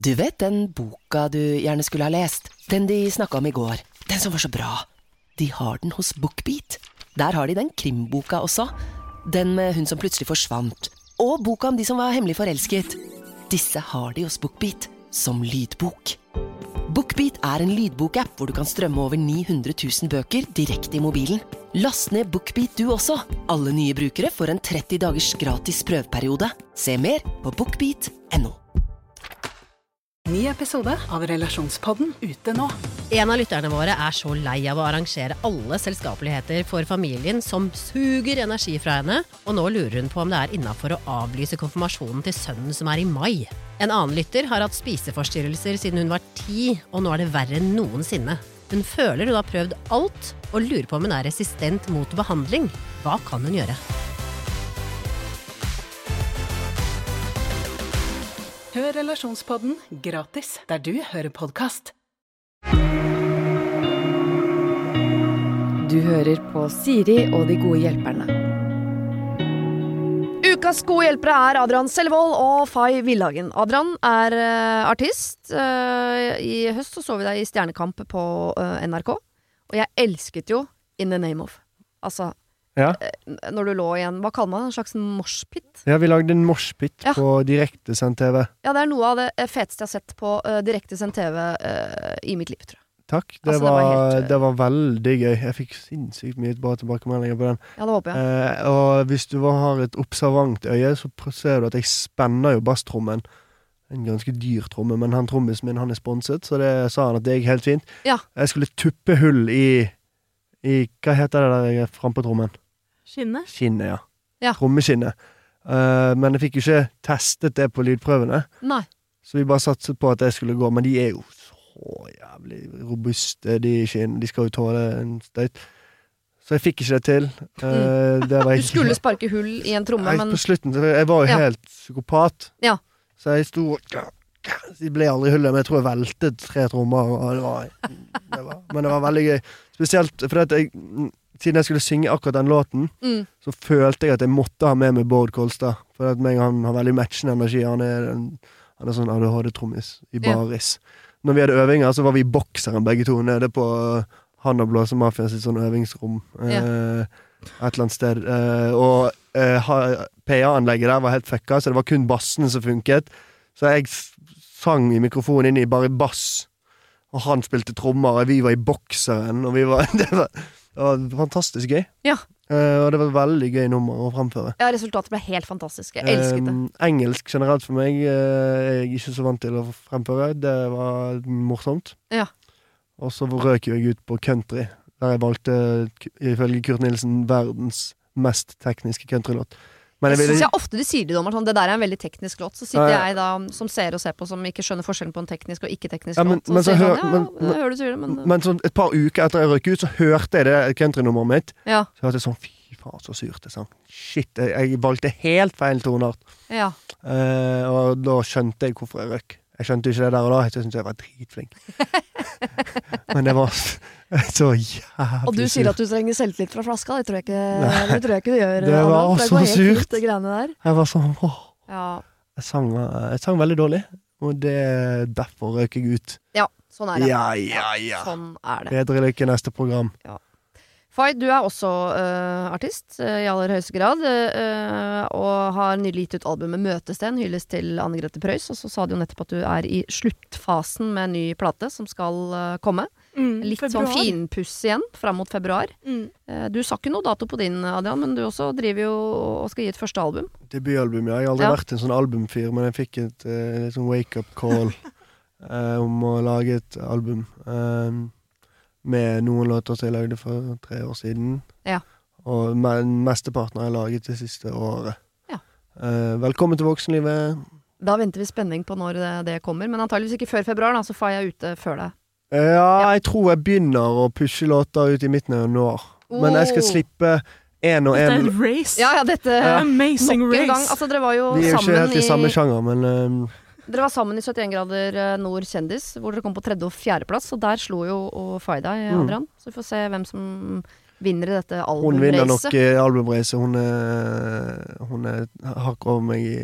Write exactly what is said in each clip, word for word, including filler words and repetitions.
Du vet den boka du gjerne skulle ha lest? Den de snakket om i går. Den som var så bra. De har den hos BookBeat. Der har de den krimboka også. Den med hun som plutselig forsvant. Og boka om de som var hemmelig forelsket. Disse har de hos BookBeat som lydbok. BookBeat er en lydbokapp hvor du kan strømme over ni hundre tusen bøker direkte i mobilen. Last ned BookBeat du også. Alle nye brukere får en tretti dagers gratis prøveperiode. Se mer på bookbeat punktum no. Ny episode av Relasjonspodden ute nå. En av lytterne våre er så lei av å arrangere alle selskapeligheter for familien som suger energi fra henne, og nå lurer hun på om det er innenfor å avlyse konfirmasjonen til sønnen som er i mai. En annen lytter har hatt spiseforstyrrelser siden hun var ti, og nå er det verre enn noensinne. Hun føler hun har prøvd alt, og lurer på om hun er resistent mot behandling. Hva kan hun gjøre? Hør Relasjonspodden gratis der du hører podcast. Du hører på Siri og de gode hjelperne. Ukas gode hjelpere er Adrian Selvold og Fay Villhagen. Adrian er uh, artist. Uh, I høst så, så vi deg i Stjernekamp på uh, N R K. Og jeg elsket jo In the Name of. Altså, ja. uh, når du lå igjen, hva kaller man det? En slags morspit? Ja, vi lagde en morspit ja. På direktesendt T V. Ja, det er noe av det feteste jeg har sett på uh, direktesendt T V uh, i mitt liv, tror jeg. Takk, det, altså, var, det, var helt, det var veldig gøy. Jeg fikk sinnssykt mye bare tilbakemeldinger på den. Ja, det håper jeg. Eh, og hvis du har et observant øye, så ser du at jeg spenner jo basstrommen. En ganske dyr tromme, men han trommisen min, han er sponset, så det sa han at det gikk helt fint. Ja. Jeg skulle tuppe hull i, i hva heter det der jeg er frem på trommen? Skinnet? Skinnet, ja. Ja. Trommeskinnet. Uh, men jeg fikk jo ikke testet det på lydprøvene. Nei. Så vi bare satset på at det skulle gå, men de er jo så jævlig robuste, de skinn. De skal jo tåle en støyt. Så jeg fikk ikke det til. Uh, det var du skulle ikke... sparke hull i en tromme, jeg, men... På slutten, jeg var jo ja. Helt psykopat. Ja. Så jeg sto... De ble aldri hullet, men jeg tror jeg veltet tre trommer. Og det var, det var, men det var veldig gøy. Spesielt fordi at jeg... Siden jeg skulle synge akkurat den låten, mm. så følte jeg at jeg måtte ha med meg Bård Kolstad. For at meg, han har veldig matchende energi. Han er, en, han er sånn A D H D-trommis i baris. Ja. Når vi hadde øvinger, så var vi i bokseren begge to nede på Han og Blåse Mafia sitt sånn øvingsrom. Ja. Eh, et eller annet sted. Eh, og eh, P A-anlegget der var helt fucka, så det var kun bassen som funket. Så jeg sang i mikrofonen inn i bare bass. Og han spilte trommer, og vi var i bokseren, og vi var... Det var Det var fantastisk gøy. Ja. Uh, og det var et veldig gøy nummer å fremføre. Ja, resultatet ble helt fantastisk. Jeg elsket det. Uh, engelsk generelt for meg uh, er jeg ikke så vant til å fremføre. Det var morsomt. Ja. Og så røk jeg ut på country, der jeg valgte, ifølge Kurt Nilsen, verdens mest tekniske countrylåt. Men jeg, jeg, synes jeg ofte de sier det, dommer, sånn, det der er en veldig teknisk låt. Så sitter jeg da som ser og ser på, som ikke skjønner forskjellen på en teknisk og ikke-teknisk ja, men, låt. Men så, hør, sånn, ja, men, jeg hører du sier det, men... Men sånn et par uker etter jeg røk ut, så hørte jeg det countrynummeret mitt. Ja. Så hørte jeg sånn, fy faen, så surt det sang. Shit, jeg, jeg valgte helt feil tonart. Ja. Uh, og da skjønte jeg hvorfor jeg røk. Jeg skjønte ikke det der og da, jeg synes jeg var dritflink. Men det var så jævlig. Og du sier at du trenger selvtillit fra flaska, det tror jeg ikke, det tror jeg ikke du gjør. Det var også så surt. Det greiene der. Jeg var sånn, åh. Ja. Jeg sang, jeg sang veldig dårlig, og det derfor røk jeg ut. Ja, sånn er det. Ja, ja, ja. Sånn er det. Bedre lykke neste program. Ja. Fay, du er også uh, artist, uh, i aller høyeste grad, uh, og har nylig gitt ut albumet Møtesten, hylles til Anne Grete Preus, og så sa du jo nettopp at du er i sluttfasen med en ny plate som skal uh, komme. Mm, Litt februar. sånn finpuss igjen, frem mot februar. Mm. Uh, du sa ikke noe dato på din, Adrian, men du også driver jo og skal gi et første album. Debutalbum, ja. Jeg har aldri ja. vært en sånn albumfyr, men jeg fikk et uh, sånn wake-up call uh, om å lage et album. Um, med noen låter som jeg lagde for tre år siden. Ja. Og men mesteparten har jeg laget det siste året. Ja. Uh, velkommen til voksenlivet. Da venter vi spenning på når det, det kommer, men antageligvis ikke før februar, da, så Fay er ute før det. Uh, ja, ja, jeg tror jeg begynner å pushe låter ut i midten av januar. Oh. Men jeg skal slippe en og en. Dette er en race. Ja, ja, dette ja. Amazing nok race. En gang. Altså, dere var jo vi er jo sammen ikke helt i, i samme sjanger, men... Um, Dere var sammen i syttien grader nord kjendis, hvor dere kom på tredje og fjerde plass, og der slo jo Fay deg, Adrian. Mm. Så vi får se hvem som vinner i dette albumracet. Hun vinner nok uh, albumracet. Hun er, hun er hakk over meg i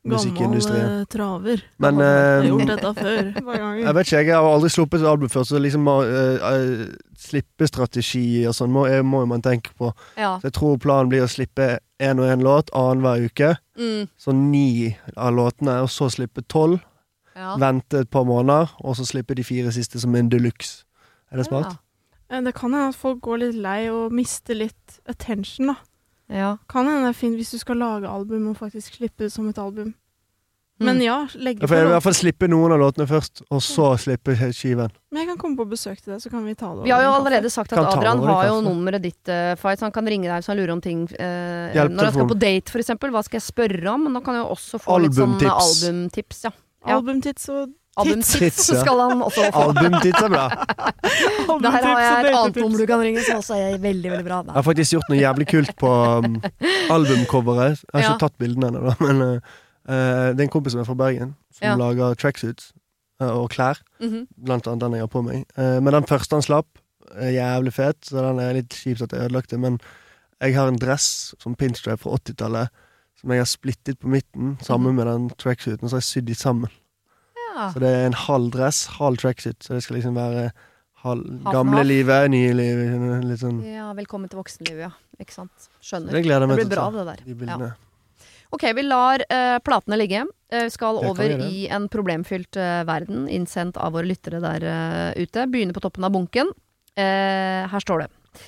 musikkindustrien. Gammel uh, traver. Men Jeg har uh, gjort dette før. Hver gang. jeg vet ikke, jeg har aldri sluppet et album før, så liksom uh, uh, slippestrategi og sånn må, må man tenke på. Ja. Så jeg tror planen blir å slippe en og en låt annen hver uke. Mm. Så ni av låtene, og så slippe tolv. Ja. Vente et par måneder, og så slippe de fire siste som en deluxe. Er det smart? Eh, Det kan hende at folk går litt lei og mister litt attention, da. Ja. Kan hende det er fint hvis du skal lage album og faktisk slippe det som et album. Men ja, legge Ja, på for jeg vil i låt. hvert fall slippe noen av låtene først, og så slippe skiven. Men jeg kan komme på besøk til deg, så kan vi ta det Vi har jo over en kaffe. allerede sagt at Kan ta Adrian over i har jo kaffe. nummeret ditt, uh, Fight, så han kan ringe deg hvis han lurer om ting. Uh, Hjelp når han skal telefon. på date, for eksempel. Hva skal jeg spørre om? Men da kan jeg jo også få litt sånn uh, Albumtips. albumtips. Ja. Ja. Albumtids og Albumtips Tits, ja. skal han også få. Albumtids er bra. Der har jeg et annet nummer du kan ringe, som også er veldig, veldig bra. Jeg har faktisk gjort noe jævlig kult på um, albumcoveret. Jeg har ikke Ja. tatt bildene ennå, da, men uh, uh, det er en kompis som er fra Bergen, som Ja. lager tracksuits uh, og klær. Mhm. Blant annet den jeg har på meg. Uh, men den første han slapp, er jævlig fet, så den er litt kjipt at jeg har ødelagt det. Men jeg har en dress som pinstripe fra åttitallet, som jeg har splittet på midten, sammen med den tracksuiten, så har jeg sydd de sammen. Ja. Så det er en halv dress, halv tracksuit, så det skal liksom være halv, Half gamle half. livet, nye livet, litt sånn. Ja, velkommen til voksenlivet, ja. Ikke sant? Skjønner. Det gleder jeg Det meg blir til å bra, ta, det der. de Ja. bildene. Ok, vi lar uh, platene ligge. Uh, skal Det kan over vi gjøre. i en problemfylt uh, verden, innsendt av våre lyttere der uh, ute. Begynner på toppen av bunken. Uh, her står det.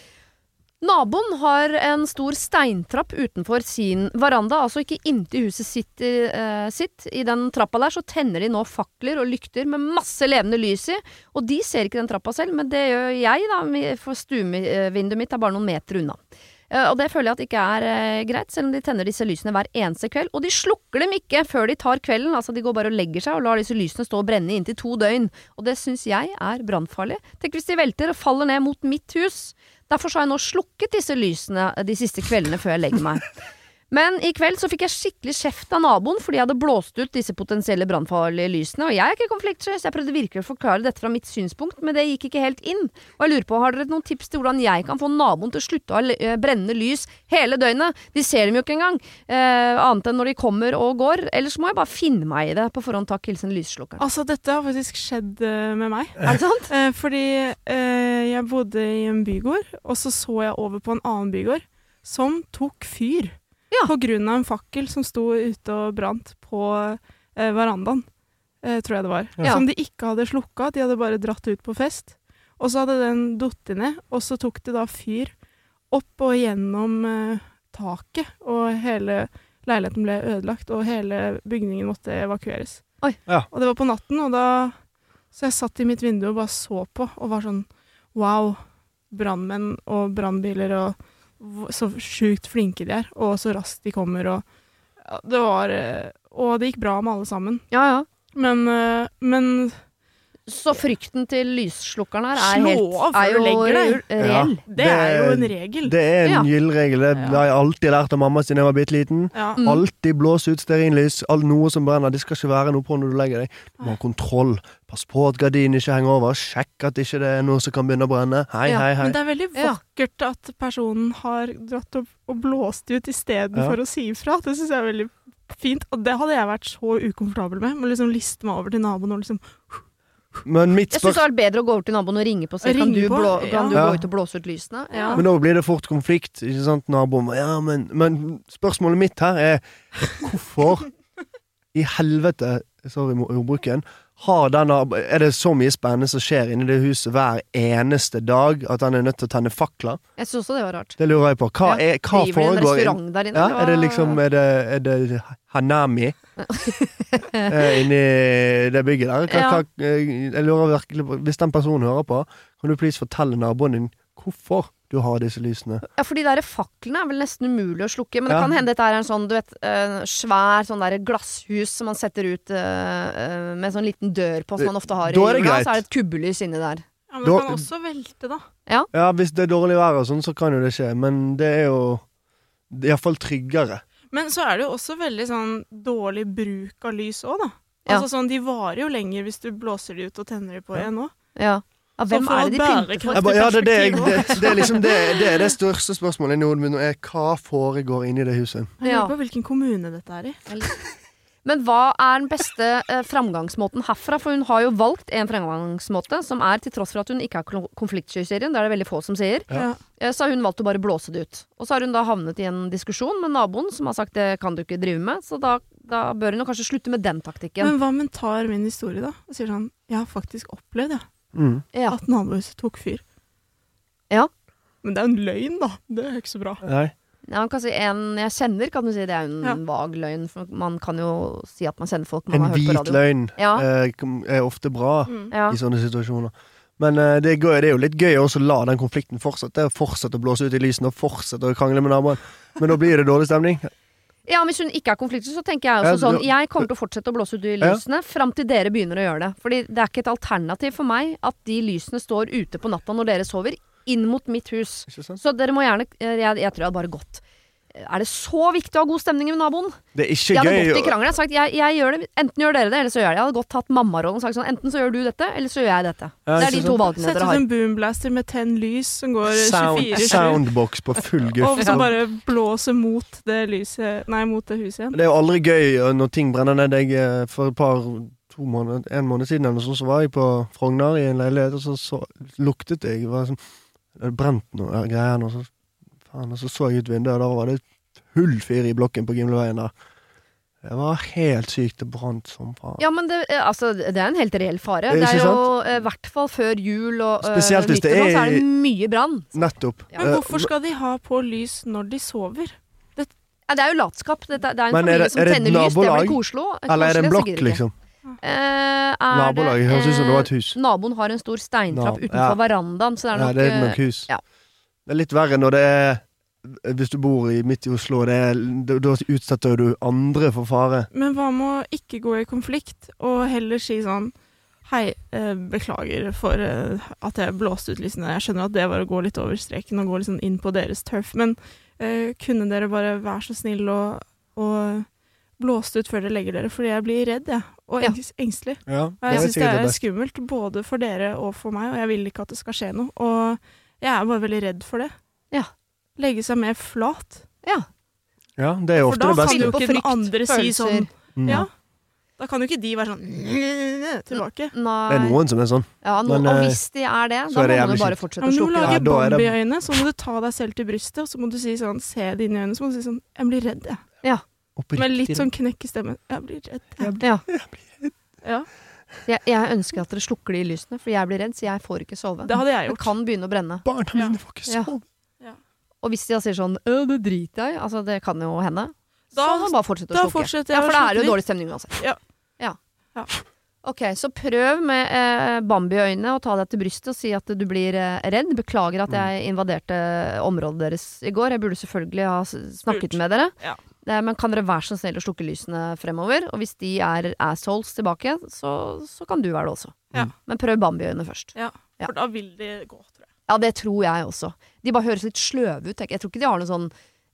Naboen har en stor steintrapp utenfor sin veranda, altså ikke inntil huset sitt, uh, sitt. I den trappa der så tenner de nå fakler og lykter med masse levende lys i, og de ser ikke den trappa selv, men det gjør jeg da, for stuevinduet mitt er bare noen meter unna. Uh, og det føler jeg at ikke er uh, greit, selv om de tenner disse lysene hver eneste kveld. Og de slukker dem ikke før de tar kvelden, altså de går bare og legger seg og lar disse lysene stå og brenne i inntil to døgn. Og det synes jeg er brannfarlig. Tenk hvis de velter og faller ned mot mitt hus. Derfor så har jeg nå slukket disse lysene de siste kveldene før jeg legger meg. Men i kveld så fikk jeg skikkelig kjeft av naboen fordi jeg hadde blåst ut disse potensielle brannfarlige lysene, og jeg er ikke konfliktsky, så jeg prøvde virkelig å forklare dette fra mitt synspunkt, men det gikk ikke helt inn. Og jeg lurer på, har dere noen tips til hvordan jeg kan få naboen til å slutte å ha le- eh, brennende lys hele døgnet? De ser dem jo ikke engang, eh, annet enn når de kommer og går, ellers må jeg bare finne meg i det på forhånd. Takk, hilsen lysslukkeren. Altså, dette har faktisk skjedd eh, med meg. Er det sant? Eh, fordi eh, jeg bodde i en bygård, og så så jeg over på en annen bygård som tok fyr. Ja. På grunn av en fakkel som sto ute og brant på eh, verandaen, eh, tror jeg det var. Ja. Som de ikke hadde slukka, de hadde bare dratt ut på fest. Og så hadde den dottet ned, og så tok det da fyr opp og gjennom eh, taket, og hele leiligheten ble ødelagt, og hele bygningen måtte evakueres. Oi. Ja. Og det var på natten, og da så jeg satt i mitt vindu og bare så på, og var sånn, wow, brannmenn og brannbiler og v- så sjukt flinke de er, og så raskt de kommer, og ja, det var, eh, og det gikk bra med alle sammen. Ja, ja. Men, eh, men Så frykten til lysslukkeren her er, Slå helt, av er før jo du legger deg. re- reell. det er jo en regel. Det er en Ja. gyllen regel. Det Ja. har jeg alltid lært av mamma siden jeg var bitte liten. Ja. Mm. Alltid blås ut stearinlys. All, noe som brenner. Det skal ikke være noe på når du legger deg. Du må ha kontroll. Pass på at gardinen ikke henger over. Sjekk at ikke det er noe som kan begynne å brenne. Hei, Ja, hei, hei. Men det er veldig Ja. vakkert at personen har dratt opp og blåst ut i stedet Ja. for å si ifra. Det synes jeg er veldig fint. Og det hadde jeg vært så ukomfortabel med. Må liksom liste meg over til naboen og liksom Men mitt Jeg synes det spørsmål er bedre å gå over til naboen og ringe på og si, kan Ringe du, på, blå, ja. kan du Ja. gå ut og blåse ut lysene? Ja. Men da blir det fort konflikt, ikke sant, naboen. Ja, men, men spørsmålet mitt her er hvorfor i helvete, sorry ordbruken, har denne, er det så mye spennende som skjer inni det huset hver eneste dag at han er nødt til å tenne fakler? Jeg synes også det var rart. Det lurer jeg på. Hva, er, hva Driver de en foregår? restaurant der inne? Ja, eller er det hva? liksom, er det, er det Hanami eh, inni det bygget der? Hva, Ja. hva, eh, jeg lurer virkelig på, hvis den personen hører på, kan du please fortelle naboen din hvorfor du har disse lysene? Ja, for de der faklene er vel nesten umulig å slukke. Men det Ja. kan hende dette er en sånn, du vet, eh, svær sånn der glasshus som man setter ut eh, eh, med sånn liten dør på, som man ofte har i Da er det jula. greit. Så er det et kubbelys inni der. Ja, men Da- det kan også velte, da. Ja, hvis det er dårlig vær og sånn, så kan jo det skje, men det er jo i hvert fall tryggere. Men så er det jo også veldig sånn dårlig bruk av lys òg, da. Ja. Altså sånn, de varer jo lenger hvis du blåser de ut og tenner de på igjen òg. Ja. Ja, hvem Så for er det de pynter bærekraft- for? Jeg bare, ja, det, er det, jeg- perspektiv det, det er liksom det, det er det største spørsmålet i hodet mitt nå, er hva foregår inni det huset? Jeg Ja. lurer på hvilken kommune dette er i. Men hva er den beste eh, framgangsmåten herfra? For hun har jo valgt en framgangsmåte som er, til tross for at hun ikke er konfliktsky i serien, det er det veldig få som sier, Ja. eh, så har hun valgt å bare blåse det ut. Og så har hun da havnet i en diskusjon med naboen som har sagt det kan du ikke drive med, så da, da bør hun jo kanskje slutte med den taktikken. Men hva om hun tar min historie, da? Og sier sånn Jeg har faktisk opplevd, ja, Mm. Ja. at nabohuset tok fyr. Ja. Men det er jo en løgn, da. Det er ikke så bra. Nei. Ja, man kan si en jeg kjenner, kan du si, det er jo en Ja. vag løgn. For man kan jo si at man kjenner folk man En har hørt på hvit radio. løgn Ja. eh, kom- er ofte bra Mm. Ja. i sånne situasjoner. Men eh, det, er gøy, det er jo litt gøy også å la den konflikten fortsette. Det er å fortsette å blåse ut i lysene og fortsette å krangle med naboen. Men da blir det dårlig stemning. Ja, hvis hun ikke er konfliktsky, så tenker jeg også Ja, sånn du- Jeg kommer til å fortsette å blåse ut i lysene fram til dere begynner å gjøre det. Fordi det er ikke et alternativ for meg at de lysene står ute på natta når dere sover, inn mot mitt hus. Ikke sant? Så dere må gjerne Jeg, jeg tror jeg hadde bare gått. Er det så viktig å ha god stemning med naboen? Det er ikke Jeg hadde gøy gått i å- krangelen og sagt jeg, jeg gjør det, enten gjør dere det, eller så gjør jeg det. Jeg hadde godt tatt mammarollen og sagt sånn enten så gjør du dette, eller så gjør jeg dette. Ja, Det er ikke de to sant? valgene Sett dere ut har. en boomblaster med ten lys som går sound, tjuefire sju. soundbox på full Og guff. så bare blåse mot det lyset Nei, mot det huset igjen. Det er jo aldri gøy når ting brenner ned. Jeg, eh, for et par, to måneder, en måned siden eller sånn, så var jeg på Frogner i en leilighet, og så, så luktet jeg. Det var sånn, det hadde brent noe greier, og så, faen, og så så jeg ut vinduet, og da var det hull fire i blokken på Gimleveien der. Det var helt sykt, det brant som faen. Ja, men det, eh, altså, det er en helt reell fare. Eh, Det er ikke jo i hvert fall før jul og eh, Spesielt hvis det nyttår, så er det er- mye brann. Nettopp. Ja. Men Eh, hvorfor skal de ha på lys når de sover? Ja, det er jo latskap. Det, det er en Men er familie det- som er det et tenner lys. Det nabolag? blir koselig. Eller er det en blokk, liksom? Eh, er Nabolag. Det høres ut som det var et hus. eh, Naboen har en stor steintrapp Nab- utenfor ja. verandaen, så det er Ja, nok, det er eh, nok hus. ja. Det er litt verre når det er hvis du bor i, midt i Oslo, det er, da, da utsetter du andre for fare. Men hva med å ikke gå i konflikt, og heller si sånn Hei, eh, beklager for eh, at jeg blåste ut lysene. Jeg skjønner at det var å gå litt over streken og gå litt sånn inn på deres turf, men eh, kunne dere bare være så snill og, og blåste ut før dere legger dere, fordi jeg blir redd, jeg. Og Ja. engst, engstelig. Ja, Og jeg syns det sikkert er best. skummelt, både for dere og for meg, og jeg vil ikke at det skal skje noe. Og jeg er bare veldig redd for det. Ja. Legge seg mer flat. Ja. Ja, det er jo For ofte da det kan beste. jo På ikke den frykt, andre si følelser. sånn Mm. Ja. Da kan jo ikke de være sånn tilbake. Nei. Det er noen som er sånn. Ja, no, Men, og eh, hvis de er det, så da er det må jævlig du bare kjipt. fortsette Ja, å men du må slukke. lage Ja, da er det- Bambi-øyne, så må du ta deg selv til brystet, og så må du si sånn, se det inn i øynene, så må du si sånn, jeg blir redd, jeg. Med litt sånn knekk i stemmen. Jeg blir redd. Jeg. Ja. Ja, Jeg, jeg ønsker at dere slukker de lysene, for jeg blir redd, så jeg får ikke sove. det hadde jeg Det gjort. kan begynne å brenne. Barna Ja. mine får ikke Ja. sove. Og hvis de da sier sånn «Øh, det driter jeg i», altså det kan jo hende, så Da- må man bare fortsette å da slukke. fortsetter jeg Ja, å for da er det slukke jo de. dårlig stemning uansett. Ja. Ja. Ja. Ok, så prøv med eh, Bambi-øyne og ta deg til brystet og si at du blir eh, redd. Beklager at jeg invaderte området deres i går. Jeg burde selvfølgelig ha s- snakket Spurt. med dere. Ja. Eh, men kan dere være så snill å slukke lysene fremover? Og hvis de er assholes tilbake, så, så kan du være det også. Ja. Men prøv Bambi-øyne først. Ja, Ja. for da vil de gå, tror jeg. Ja, det tror jeg også. De bare høres litt sløve ut. Jeg tror ikke de har noe sånn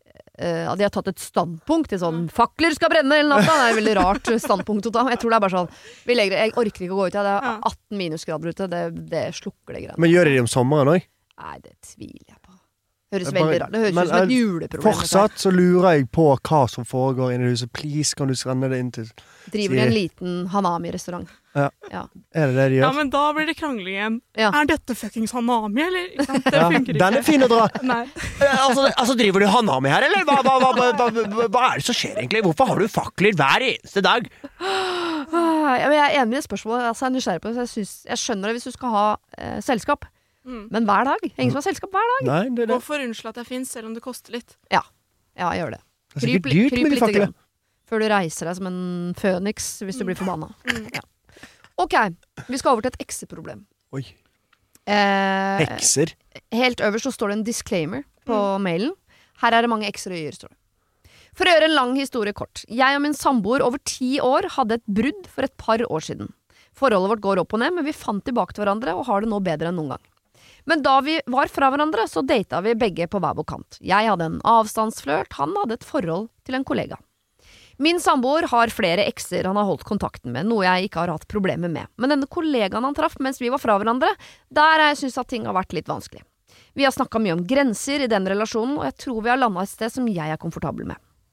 eh, at de har tatt et standpunkt til sånn 'fakler skal brenne' eller noe. Det er et veldig rart standpunkt å ta. Jeg tror det er bare sånn vi legger, Jeg orker ikke å gå ut. Ja. Det er Ja. atten minusgrader ute. Det, det slukker det greiene. Men gjør de det om sommeren òg? Nei, det tviler jeg på. Høres Det er bare- veldig rart. Det høres men ut som et er- juleproblem. Fortsatt så lurer jeg på hva som foregår inne i huset. Please, kan du sende det inn til Driver de en liten Hanami-restaurant. Er det det de Ja, gjør? men da blir det krangling igjen. Ja. Er dette fuckings Hanami, eller? Ikke sant? Det Ja, funker ikke. den er fin å dra. Nei. altså, altså, driver du Hanami her, eller? Hva, hva, hva, hva, hva, hva er det som skjer egentlig? Hvorfor har du fakler hver eneste dag? Ah, ja, men jeg er enig i spørsmålet. Altså, jeg er nysgjerrig på det. Så jeg, synes, jeg skjønner det hvis du skal ha eh, selskap. Mm. Men hver dag? Ingen som har selskap hver dag? Nei, det er det. Hvorfor unnskylde at jeg fins, selv om det koster litt? Ja, jeg gjør det. Det er sikkert li- dyrt kryp med de lite faklene. grann. Før du reiser deg som en føniks hvis du blir forbanna. Mm. Ja. Ok, vi skal over til et ekseproblem. Oi. Eh, Hekser. helt øverst så står det en disclaimer på mailen. Her er det mange ekser og y-er, står det. For å gjøre en lang historie kort. Jeg og min samboer over ti år hadde et brudd for et par år siden. Forholdet vårt går opp og ned, men vi fant tilbake til hverandre og har det nå bedre enn noen gang. Men da vi var fra hverandre, så data vi begge på hver vår kant. Jeg hadde en avstandsflørt, han hadde et forhold til en kollega. Min samboer har flere ekser han har holdt kontakten med, noe jeg ikke har hatt problemer med. Men denne kollegaen han traff mens vi var fra hverandre, der har jeg syntes at ting har vært litt vanskelig. Vi har snakket mye om grenser i den relasjonen, og jeg tror vi har landet et sted som jeg er komfortabel med.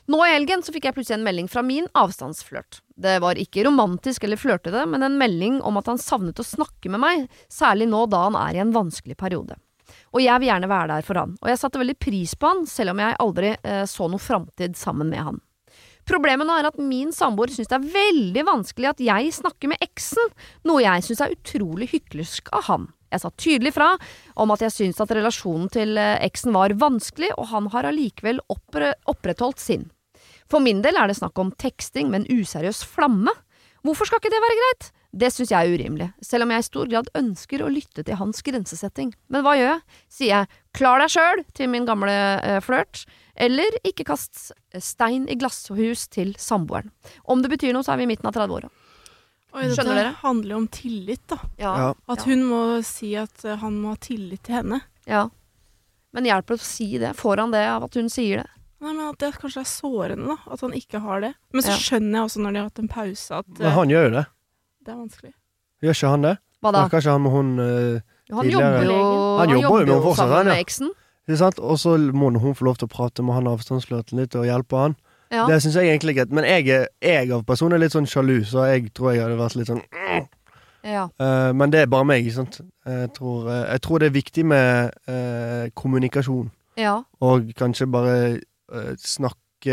Nå i helgen så fikk jeg plutselig en melding fra min avstandsflørt. Det var ikke romantisk eller flørtete, men en melding om at han savnet å snakke med meg, særlig nå da han er i en vanskelig periode. Og jeg vil gjerne være der for han, og jeg satte veldig pris på han, selv om jeg aldri eh, så noe fremtid sammen med han. Problemet nå er at min samboer synes det er veldig vanskelig at jeg snakker med eksen, noe jeg synes er utrolig hyklersk av han. Jeg sa tydelig fra om at jeg synes at relasjonen til eh, eksen var vanskelig, og han har allikevel oppre- opprettholdt sin. For min del er det snakk om teksting med en useriøs flamme. Hvorfor skal ikke det være greit? Det synes jeg er urimelig, selv om jeg i stor grad ønsker å lytte til hans grensesetting. Men hva gjør jeg? Sier jeg, klar deg selv til min gamle eh, flørt, eller ikke kast stein i glasshus til samboeren. Om det betyr noe, så er vi i midten av tredve år. Oi, dette Skjønner dere? handler jo om tillit da. Ja, Ja. At hun må si at eh, han må ha tillit til henne. ja. Men hjelper det å si det? Får han det av at hun sier det? Nei, men at det kanskje er sårende da, at han ikke har det. Men så Ja. skjønner jeg også når de har hatt en pause at Men eh, han gjør jo det. det er vanskelig. Gjør ikke han det? Hva da? Snakker ikke han med hun eh, Han tidligere- jobber jo, Han jobber jo med henne fortsatt, sammen han, ja. med eksen. Ikke sant? Og så må hun få lov til å prate med han avstandsflørten litt og hjelpe han. Ja. Det synes jeg egentlig er greit. Men jeg, er- jeg av personen er litt sånn sjalu, så jeg tror jeg hadde vært litt sånn Ja. eh, Men det er bare meg, ikke sant? Jeg tror, eh, jeg tror det er viktig med eh, kommunikasjon. Ja. Og kanskje bare eh, snakke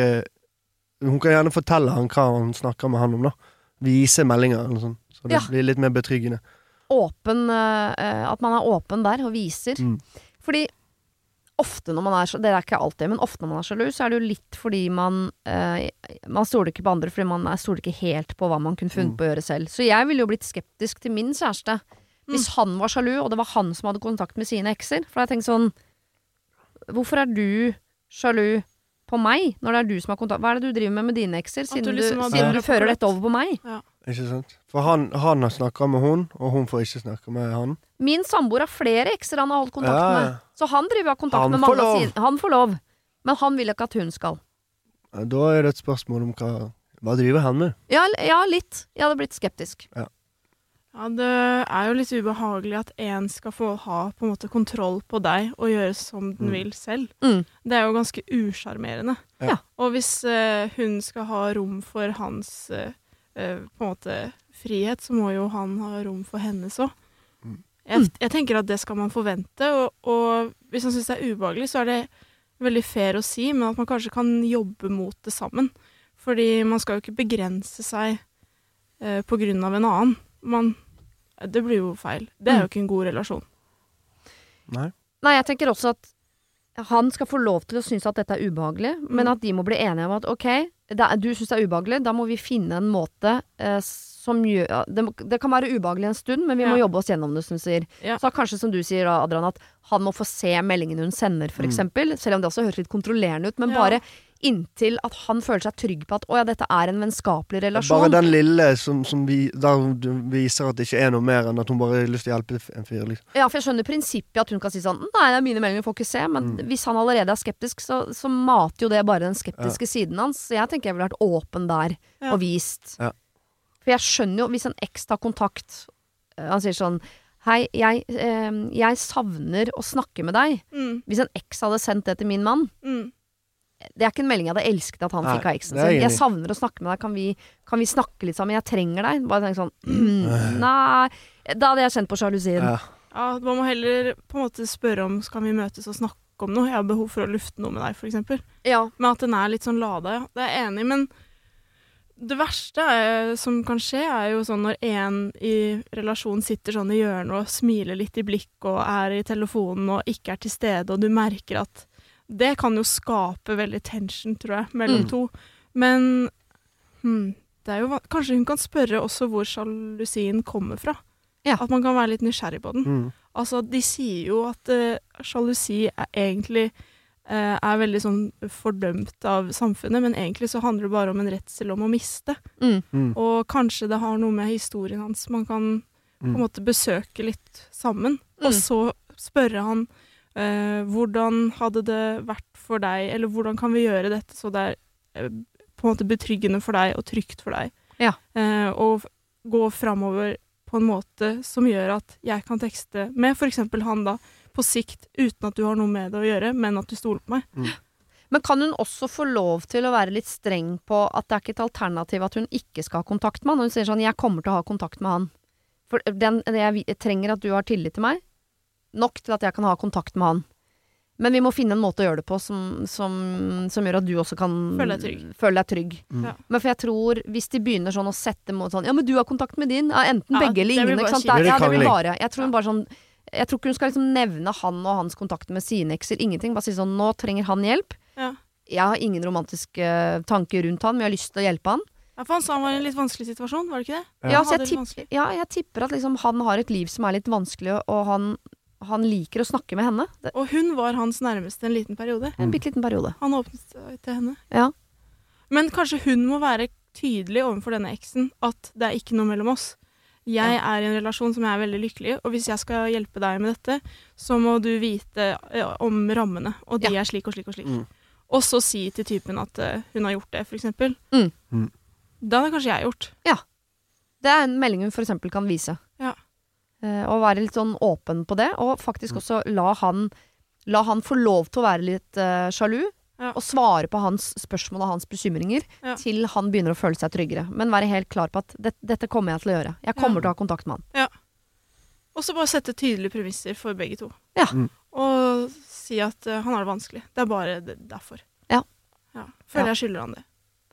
Hun kan gjerne fortelle han hva hun snakker med han om, da. Vise meldinger eller sånn. Så det Ja. blir litt mer betryggende. Åpen, eh, at man er åpen der og viser. Mm. Fordi ofte når man er så, det er ikke alltid, men ofte når man er sjalu, så er det jo litt fordi man eh, man stoler ikke på andre, fordi man er- stoler ikke helt på hva man kunne funnet Mm. på å gjøre selv. Så jeg ville jo blitt skeptisk til min kjæreste hvis han var sjalu, og det var han som hadde kontakt med sine ekser. For jeg tenkte sånn, hvorfor er du sjalu på meg, når det er du som har kontakt? Hva er det du driver med med dine ekser, siden du du, liksom har siden døra du på fører gløtt. dette over på meg? Ikke sant? For han, han har snakket med hun, og hun får ikke snakke med han. Min samboer har flere ekser han har holdt kontakt Ja, ja. med. Så han driver av kontakt Han med får mange av lov. sine. Han får lov. Men han vil ikke at hun skal. Da er det et spørsmål om hva Hva driver han med? Ja, l- ja litt. Jeg hadde blitt skeptisk. Ja, det er jo litt ubehagelig at en skal få ha på en måte kontroll på deg og gjøre som den Mm. vil selv. Mm. Det er jo ganske usjarmerende. Ja. Og hvis eh, hun skal ha rom for hans eh, eh, på en måte frihet, så må jo han ha rom for hennes òg. Mm. Jeg, jeg tenker at det skal man forvente, og, og hvis han syns det er ubehagelig, så er det veldig fair å si, men at man kanskje kan jobbe mot det sammen. Fordi man skal jo ikke begrense seg eh, på grunn av en annen. Man, det blir jo feil. Det er jo ikke en god relasjon. Nei? Nei, jeg tenker også at han skal få lov til å synes at dette er ubehagelig, men at de må bli enige om at ok, det er, du synes det er ubehagelig, da må vi finne en måte eh, som gjør ja, det, må, det kan være ubehagelig en stund, men vi må Ja. jobbe oss gjennom det, som du sier. Ja. Så kanskje som du sier da, Adrian, at han må få se meldingen hun sender, for Mm. eksempel, selv om det også høres litt kontrollerende ut, men Ja. bare inntil at han føler seg trygg på at å ja, dette er en vennskapelig relasjon. Bare den lille som, som vi, der du viser at det ikke er noe mer enn at hun bare har lyst til å hjelpe en fyr. Liksom. Ja, for jeg skjønner prinsippet at hun kan si sånn nei, det er mine meldinger, får ikke se, men Mm. hvis han allerede er skeptisk, så, så mater jo det bare den skeptiske siden hans. Så jeg tenker jeg ville vært åpen der Ja. og vist. Ja. For jeg skjønner jo, hvis en eks tar kontakt, øh, han sier sånn hei, jeg, eh, jeg savner å snakke med deg. Mm, Hvis en eks hadde sendt det til min mann, mm. det er ikke en melding jeg hadde elsket at han Nei, fikk av eksen det er jeg sin. Jeg enig i. savner å snakke med deg, kan vi, kan vi snakke litt sammen? Jeg trenger deg. Bare tenk sånn, nei, da hadde jeg kjent på sjalusien. Ja. Ja, man må heller på en måte spørre om skal vi møtes og snakke om noe. Jeg har behov for å lufte noe med deg, for eksempel. Ja. Men at den er litt sånn lada, ja. Det er jeg enig i, men det verste er, som kan skje, er jo sånn når en i relasjon sitter sånn i hjørnet og smiler litt i blikk og er i telefonen og ikke er til stede, og du merker at det kan jo skape veldig tension, tror jeg, mellom Mm. to. Men hmm, det er jo, va- kanskje hun kan spørre også hvor sjalusien kommer fra. Ja. At man kan være litt nysgjerrig på den. Mm. Altså, de sier jo at uh, sjalusi er egentlig uh, er veldig sånn fordømt av samfunnet, men egentlig så handler det bare om en redsel om å miste. Mm. Mm. Og kanskje det har noe med historien hans. Man kan på en Mm. måte besøke litt sammen, Mm. og så spørre han uh, hvordan hadde det vært for deg, eller hvordan kan vi gjøre dette så det er uh, på en måte betryggende for deg og trygt for deg. Ja. Uh, og f- gå framover på en måte som gjør at jeg kan tekste med for eksempel han da, på sikt, uten at du har noe med det å gjøre, men at du stoler på meg. Men kan hun også få lov til å være litt streng på at det er ikke et alternativ at hun ikke skal ha kontakt med han? Hun sier sånn, jeg kommer til å ha kontakt med han. For den, jeg, jeg trenger at du har tillit til meg, nok til at jeg kan ha kontakt med han. Men vi må finne en måte å gjøre det på som, som, som gjør at du også kan Føle deg trygg. Føle deg trygg. Mm. Ja. Men for jeg tror, hvis de begynner sånn å sette mot sånn, ja, men du har kontakt med din, ja, enten Ja, begge eller det blir ingen, bare ikke sant? kjipt. Det, ja, det Det blir blir krangling. bare, jeg tror hun bare sånn, jeg tror ikke hun skal liksom nevne han og hans kontakter med sine ekser, ingenting, bare si sånn, nå trenger han hjelp. Ja. Jeg har ingen romantiske tanker rundt han, men jeg har lyst til å hjelpe han. Ja, for han sa han var i en litt vanskelig situasjon, var det ikke det? Ja. Ja, Han så hadde jeg, det tipp, vanskelig. ja, jeg tipper at liksom han har et liv som er litt vanskelig, og han, han liker å snakke med henne. Det Og hun var hans nærmeste en liten periode. er en bitte liten periode. Han åpnet seg til henne. Ja. Men kanskje hun må være tydelig overfor denne eksen at det er ikke noe mellom oss. Jeg er i en relasjon som jeg er veldig lykkelig i, og hvis jeg skal hjelpe deg med dette, så må du vite ja, om rammene, og de Ja. er slik og slik og slik. Mm. Og så si til typen at uh, hun har gjort det, for eksempel. Mm. Mm. Da hadde kanskje jeg gjort. Det er en melding hun for eksempel kan vise. Ja. Eh, og være litt sånn åpen på det, og faktisk også la han, la han få lov til å være litt eh, sjalu, Ja. og svare på hans spørsmål og hans bekymringer, Ja. til han begynner å føle seg tryggere. Men være helt klar på at det, dette kommer jeg til å gjøre. Jeg kommer Ja. til å ha kontakt med han. Og så bare sette tydelige premisser for begge to. Ja. Mm. Og si at uh, han har det vanskelig. Det er bare det, derfor. Ja. ja. Føler Ja. jeg skylder han det.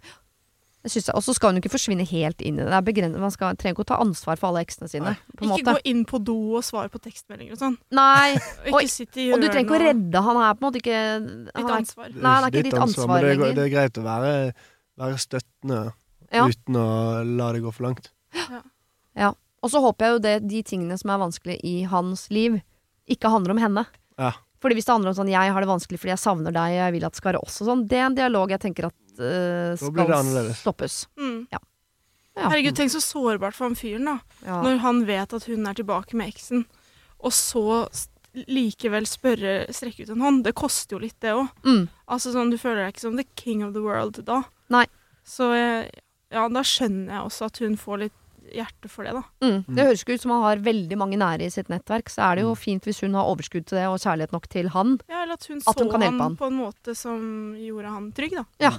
Det synes jeg. Og så skal hun jo ikke forsvinne helt inn i det. Det er begrenset. Man skal, trenger ikke å ta ansvar for alle eksene sine. På en Ikke måte. gå inn på do og svare på tekstmeldinger og sånn. Nei, Og ikke Oi, sitte i og du hjørnet trenger ikke å redde. Han er på en måte ikke Ditt han er, ansvar. Det Nei, det er ikke ditt ansvar men det, er, lenger. det er greit å være, være støttende Ja. uten å la det gå for langt. Ja. Og så håper jeg jo det de tingene som er vanskelig i hans liv, ikke handler om henne. Ja. Fordi hvis det handler om sånn, jeg har det vanskelig fordi jeg savner deg, jeg vil at det skal være oss og sånn, det er en dialog jeg tenker at uh, Da blir det skal annerledes. stoppes. Mm. Ja. Ja. Herregud, tenk så sårbart for han fyren, da. Ja. Når han vet at hun er tilbake med eksen, og så s- likevel spørre, strekke ut en hånd. Det koster jo litt, det òg. Mm. Altså sånn, du føler deg ikke som the king of the world da. Nei. Så eh, ja, da skjønner jeg også at hun får litt hjerte for det, da. Mm. Det høres ikke ut som han har veldig mange nære i sitt nettverk, så er det jo fint hvis hun har overskudd til det og kjærlighet nok til han. Ja, eller at hun At hun så kan hjelpe han han. på en måte som gjorde han trygg, da. Ja.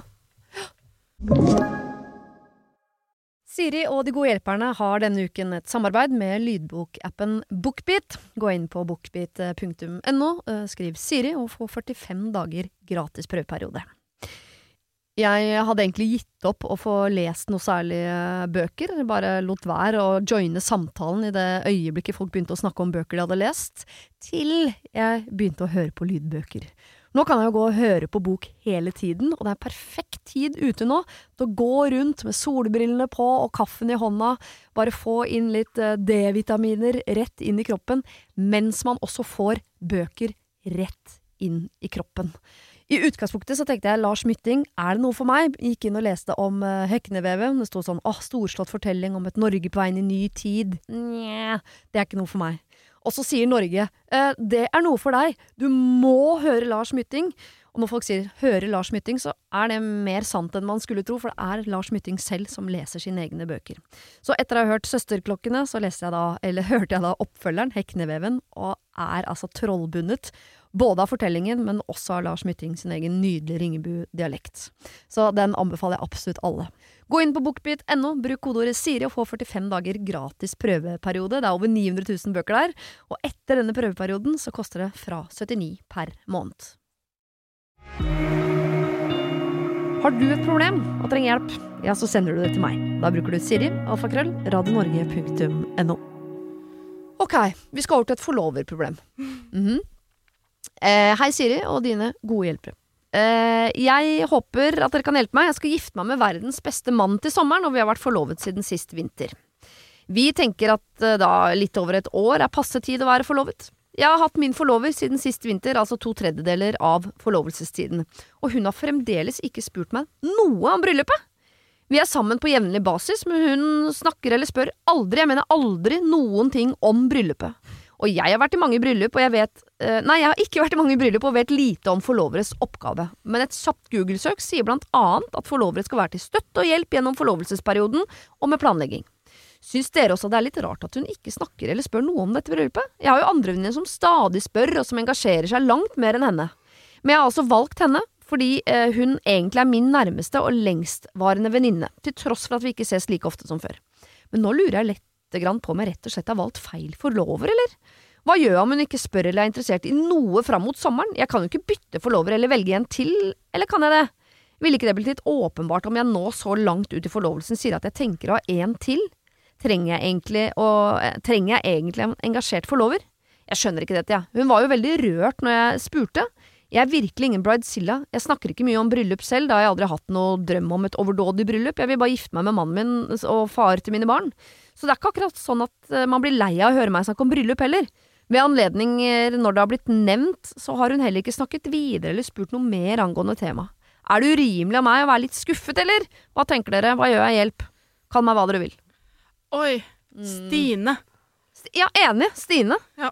Siri og De gode hjelperne har denne uken et samarbeid med lydbokappen Bookbeat. Gå inn på bookbeat punktum no, skriv Siri og få førtifem dager gratis prøveperiode. Jeg hadde egentlig gitt opp å få lest noe særlig bøker, bare lot være å joine samtalen i det øyeblikket folk begynte å snakke om bøker de hadde lest, til jeg begynte å høre på lydbøker. Nå kan jeg jo gå og høre på bok hele tiden, og det er perfekt tid ute nå til å gå rundt med solbrillene på og kaffen i hånda, bare få inn litt D-vitaminer rett inn i kroppen, mens man også får bøker rett inn i kroppen. I utgangspunktet så tenkte jeg, Lars Mytting, er det noe for meg? Gikk inn og leste om uh, Heknevevet. Det stod sånn, åh, storslått fortelling om et Norge på vei inn i ny tid. Nja, det er ikke noe for meg. Og så sier Norge, eh, det er noe for deg. Du må høre Lars Mytting. Og når folk sier høre Lars Mytting, så er det mer sant enn man skulle tro, for det er Lars Mytting selv som leser sine egne bøker. Så etter å ha hørt Søsterklokkene, så leste jeg da, eller hørte jeg da oppfølgeren, Hekneveven, og er altså trollbundet, både av fortellingen, men også av Lars Mytting sin egen nydelige Ringebu-dialekt. Så den anbefaler jeg absolutt alle. Gå inn på bookbeat punktum no, bruk kodeordet Siri og få førtifem dager gratis prøveperiode. Det er over ni hundre tusen bøker der, og etter denne prøveperioden så koster det fra syttini per måned. Har du et problem og trenger hjelp, ja, så sender du det til meg. Da bruker du Siri, alfakrøll, radionorge punktum no. Ok, vi skal over til et forloverproblem. Mhm. Eh, hei Siri og dine gode hjelpere. Eh, jeg håper at dere kan hjelpe meg. Jeg skal gifte meg med verdens beste mann til sommeren, og vi har vært forlovet siden sist vinter. Vi tenker at eh, da litt over et år er passe tid å være forlovet. Jeg har hatt min forlover siden sist vinter, altså to tredjedeler av forlovelsestiden. Og hun har fremdeles ikke spurt meg noe om bryllupet. Vi er sammen på jevnlig basis, men hun snakker eller spør aldri, jeg mener aldri, noen ting om bryllupet. Og jeg har vært i mange bryllup, og jeg vet uh, Nei, jeg har ikke vært i mange bryllup og vet lite om forloveres oppgave. Men et kjapt Google-søk sier blant annet at forlovere skal være til støtte og hjelp gjennom forlovelsesperioden og med planlegging. Syns dere også det er litt rart at hun ikke snakker eller spør noe om dette bryllupet? Jeg har jo andre venner som stadig spør og som engasjerer seg langt mer enn henne. Men jeg har altså valgt henne fordi eh, hun egentlig er min nærmeste og lengstvarende venninne, til tross for at vi ikke ses like ofte som før. Men nå lurer jeg lett grann på om jeg rett og slett har valgt feil forlover, eller? Hva gjør om hun ikke spør eller er interessert i noe fram mot sommeren? Jeg kan jo ikke bytte forlover eller velge en til, eller kan jeg det? Vil ikke det bli litt åpenbart om jeg nå så langt ut i forlovelsen sier at jeg tenker å ha en til? Trenger jeg egentlig, og, trenger jeg egentlig en engasjert forlover? Jeg skjønner ikke dette, ja. Hun var jo veldig rørt når jeg spurte. Jeg er virkelig ingen bridezilla. Jeg snakker ikke mye om bryllup selv, da har jeg aldri hatt noe drøm om et overdådig bryllup. Jeg vil bare gifte meg med mannen min og far til mine barn. Så det er ikke akkurat sånn at man blir lei av å høre meg snakke om bryllup heller. Ved anledninger når det har blitt nevnt, så har hun heller ikke snakket videre eller spurt noe mer angående tema. Er det urimelig av meg å være litt skuffet, eller? Hva tenker dere? Hva gjør jeg? Hjelp? Kall meg hva dere vil. Oi, Stine. Ja, enig. Stine. Ja.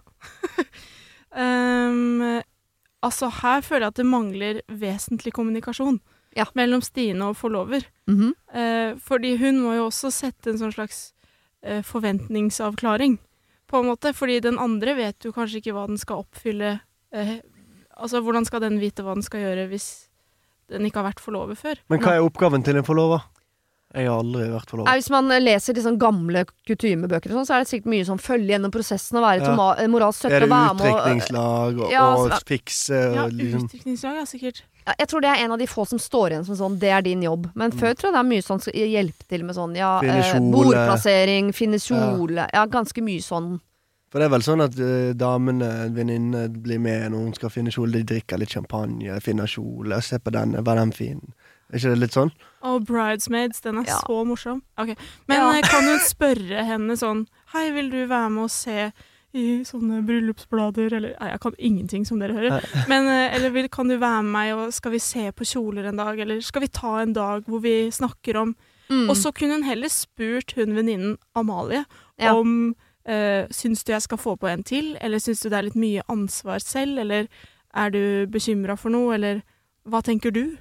um, altså, her føler jeg at det mangler vesentlig kommunikasjon ja. mellom Stine og forlover. Mm-hmm. Uh, fordi hun må jo også sette en sånn slags uh, forventningsavklaring, på en måte. Fordi den andre vet jo kanskje ikke hva den skal oppfylle. Uh, altså, hvordan skal den vite hva den skal gjøre hvis den ikke har vært forlover før? Men hva er oppgaven til en forlover? Jeg har aldri vært forlover. Nei, hvis man leser de sånne gamle kutymebøker og sånn, så er det sikkert mye sånn følge gjennom prosessen og være ja. til moralsk støtte og være med. Er det utdrikningslag og, ja, og så, fikse Ja, og liksom. utdrikningslag, ja, sikkert. Ja, jeg tror det er en av de få som står igjen som sånn, det er din jobb. Men mm. før tror jeg det er mye sånn hjelp til med sånn, ja, eh, bordplassering, finne kjole, ja. ja, ganske mye sånn. For det er vel sånn at uh, damene, venninne, blir med når hun skal finne kjole, de drikker litt champagne, finner kjole, se på denne, var den fin? Er ikke det litt sånn? Og Bridesmaids, den er ja. så morsom. Okay. Men ja. kan hun spørre henne sånn, hei, vil du være med å se i sånne bryllupsblader, eller, nei, jeg kan ingenting som dere hører, men, eller vil, kan du være med meg, og skal vi se på kjoler en dag, eller skal vi ta en dag hvor vi snakker om, mm. og så kunne hun heller spurt hun venninnen Amalie, ja. om, uh, syns du jeg skal få på en til, eller syns du det er litt mye ansvar selv, eller er du bekymret for noe, eller hva tenker du?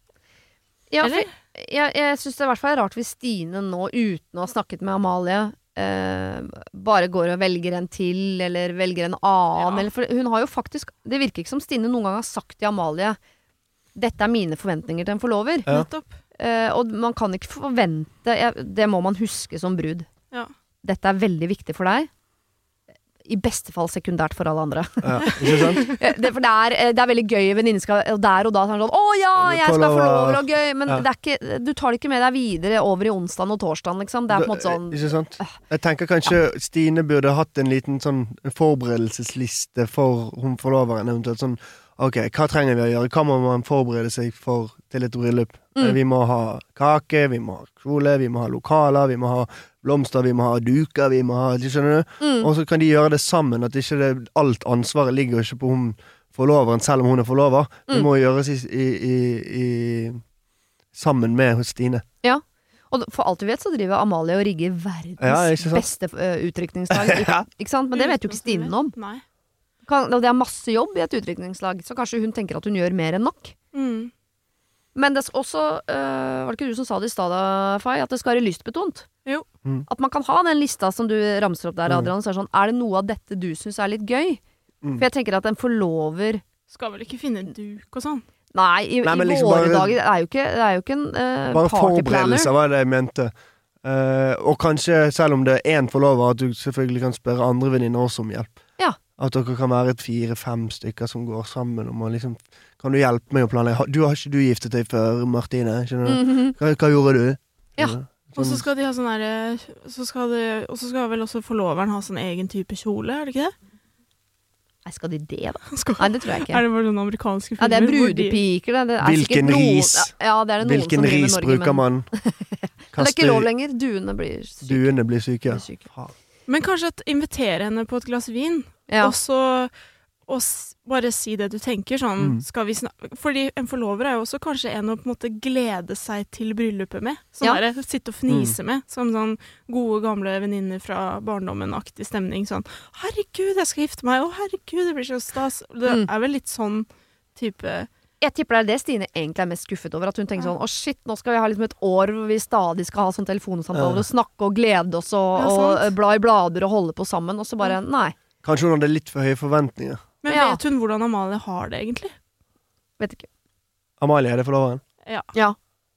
Ja, for jeg, jeg synes det er i hvert fall rart hvis Stine nå, uten å ha snakket med Amalie, eh, bare går og velger en til, eller velger en annen. Ja. Eller, for hun har jo faktisk, det virker ikke som Stine noen gang har sagt til Amalie, dette er mine forventninger til en forlover. Ja. Eh, og man kan ikke forvente, jeg, det må man huske som brud. Ja. Dette er veldig viktig for deg. I beste fall sekundært for alle andre. Ja, ikke sant? det, for det er, det er veldig gøy, venninne skal, og der og da sånn, å ja, jeg skal få lov og gøy, men ja. det er ikke, du tar det ikke med deg videre over i onsdagen og torsdagen, liksom. Det er på en måte sånn... Ikke sant? Jeg tenker kanskje ja. Stine burde hatt en liten sånn forberedelsesliste for hun forloveren, eventuelt sånn, ok, hva trenger vi å gjøre? Hva må man forberede seg for til et bryllup? Mm. Vi må ha kake, vi må ha kjole, vi må ha lokaler, vi må ha blomster, vi må ha duker, vi må ha, skjønner du? Mm. Og så kan de gjøre det sammen, at ikke det, alt ansvaret ligger ikke på hun forloveren, selv om hun er forlover. Mm. Det må gjøres i, i, i, i, sammen med hos Stine. Ja, og for alt du vet så driver Amalie og rigger verdens ja, beste uh, utrykningslag, ikke, ikke sant? Men det vet jo ikke Stine om. Nei. Kan, det er masse jobb i et utrykningslag, så kanskje hun tenker at hun gjør mer enn nok. Mm. Men det er også, øh, var det ikke du som sa det i stedet, Fay, at det skal være lystbetont? Jo. Mm. At man kan ha den lista som du ramser opp der, Adrian, så er, sånn, er det noe av dette du synes er litt gøy? Mm. For jeg tenker at en forlover... Skal vel ikke finne duk og sånn? Nei, i, Nei, i liksom våre bare, dager, det er jo ikke, det er jo ikke en uh, partyplaner. Bare forberedelse var det jeg mente. Uh, og kanskje, selv om det er en forlover, at du selvfølgelig kan spørre andre venninner også om hjelp. Ja. At dere kan være et fire-fem stykker som går sammen om å liksom, kan du hjelpe meg å planlegge? Du har ikke du giftet deg før, Martine? Skjønner du? Mm-hmm. Hva, hva gjorde du? Ja. Sånn. Og så skal de ha sånn der, så skal det, og så skal vel også forloveren ha sånn egen type kjole, er det ikke det? Nei, skal de det da? Skal, Nei, det tror jeg ikke. Er det bare sånne amerikanske filmer? Ja, det er brudepiker. Det, det er Hvilken noen, ris? Ja, det er det Hvilken noen som ris Norge, bruker man? Men det er ikke lov lenger. Duene blir syke. Duene blir syke. Blir syke. Men kanskje at invitere henne på et glass vin, ja. og så og s- bare si det du tenker, sånn, Mm. skal vi snakke, fordi en forlover er jo også kanskje en å på en måte glede seg til bryllupet med, sånn Ja. der, sitte og fnise med, som sånn gode gamle venninner fra barndommen-aktig stemning, sånn, herregud, jeg skal gifte meg, å herregud, det blir så stas, det Mm. er vel litt sånn type, Jeg tipper det er det Stine egentlig er mest skuffet over, at hun tenker sånn, å shit, nå skal vi ha liksom et år hvor vi stadig skal ha sånn telefonsamtaler Ja. og snakke og glede oss og, Ja, og sant. bla i blader og holde på sammen, og så bare, nei, Kanskje hun hadde litt for høye forventninger. men Ja. vet hun hvordan Amalie har det egentlig? vet ikke. Amalie, er det forloveren? Ja. Ja.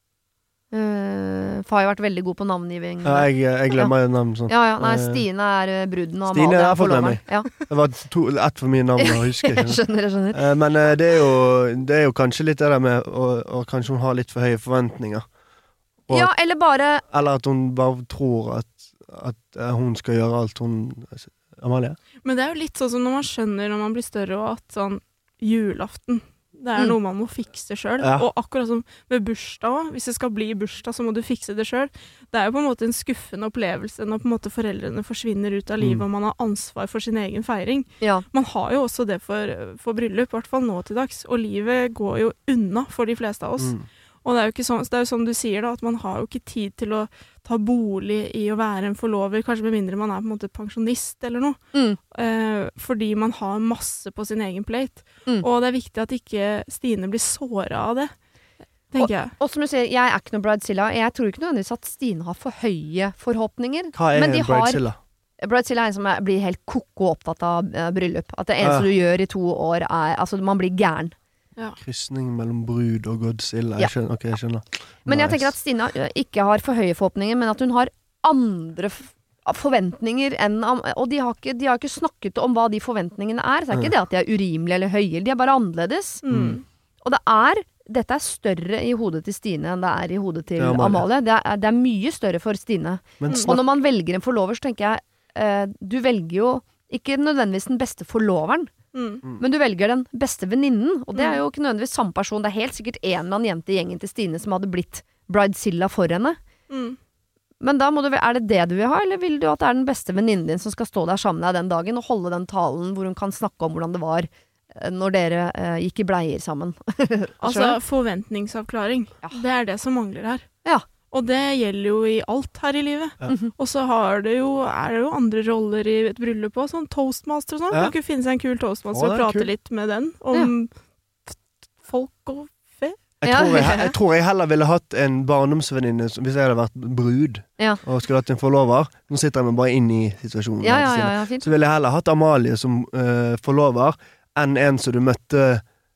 Uh, Far har vært veldig god på navngiving. Ja, jeg, jeg glemmer jo navn sånn. Ja, ja, nei, Eh, Stine er uh, bruden, og Stine Amalie har er fått med forloveren. Ja, Det var to, ett for mine navn å huske. jeg skjønner, jeg skjønner. Eh, Men eh, det er, jo, det er jo kanskje litt det der med å, å kanskje hun har litt for høye forventninger. Og, Ja, eller bare Eller at hun bare tror at, at eh, hun skal gjøre alt hun Amalie? Men det er jo litt sånn som når man skjønner når man blir større, og at sånn julaften, det er Mm. noe man må fikse selv. Ja. Og akkurat som med bursdag også, hvis det skal bli bursdag, så må du fikse det selv. Det er jo på en måte en skuffende opplevelse når på en måte foreldrene forsvinner ut av livet, Mm. og man har ansvar for sin egen feiring. Ja. Man har jo også det for, for bryllup, i hvert fall nå til dags. Og livet går jo unna for de fleste av oss. Mm. Og det er jo ikke sånn, det er jo sånn du sier da, at man har jo ikke tid til å ta bolig i å være en forlover, kanskje med mindre man er på en måte pensjonist eller noe. Mm. Eh, fordi man har masse på sin egen plate. Mm. Og det er viktig at ikke Stine blir såret av det, tenker jeg. Og som du sier, jeg er ikke noe Bridezilla. Jeg tror ikke nødvendigvis at Stine har for høye forhåpninger. Hva er Men de har- Bridezilla? Bridezilla er en som er, blir helt koko opptatt av eh, bryllup. At det eneste Ja. du gjør i to år er Altså, man blir gæren. Krysning mellom brud og Godzilla. Ja. Jeg skjønner. Ok, jeg skjønner. Men jeg Nice. tenker at Stine eh, ikke har for høye forhåpninger, men at hun har andre f forventninger enn am- Og de har, ikke, de har ikke snakket om hva de forventningene er. Så det er ikke det at de er urimelige eller høye, de er bare annerledes. Mm. Og det er Dette er større i hodet til Stine enn det er i hodet til Ja, Amalie. Amalie. Det er, det er mye større for Stine. Men Og snakk når man velger en forlover, så tenker jeg eh, du velger jo ikke nødvendigvis den beste forloveren, Mm. men du velger den beste venninnen. Og det er jo ikke nødvendigvis samme person. Det er helt sikkert en eller annen jente i gjengen til Stine som hadde blitt Bridezilla for henne. Mm. Men da må du, vel- er det det du vil ha, eller vil du at det er den beste venninnen din som skal stå der sammen med deg den dagen og holde den talen hvor hun kan snakke om hvordan det var eh, når dere eh, gikk i bleier sammen? Altså, forventningsavklaring. Ja. Det er det som mangler her. Ja. Og det gjelder jo i alt her i livet. Ja. Og så har det jo, er det jo andre roller i et bryllup også, sånn toastmaster og sånn. Ja. Kan ikke finne seg en kul toastmaster Å, og det er prate kult. litt med den om f- folk og fe. Jeg Ja. tror jeg, jeg tror jeg heller ville hatt en barndomsvenninne som- hvis jeg hadde vært brud Ja. og skulle hatt en forlover. Nå sitter jeg meg bare inn i situasjonen. Ja, her, ja, Stine. ja, ja, fint. Så ville jeg heller hatt Amalie som eh, forlover enn en som du møtte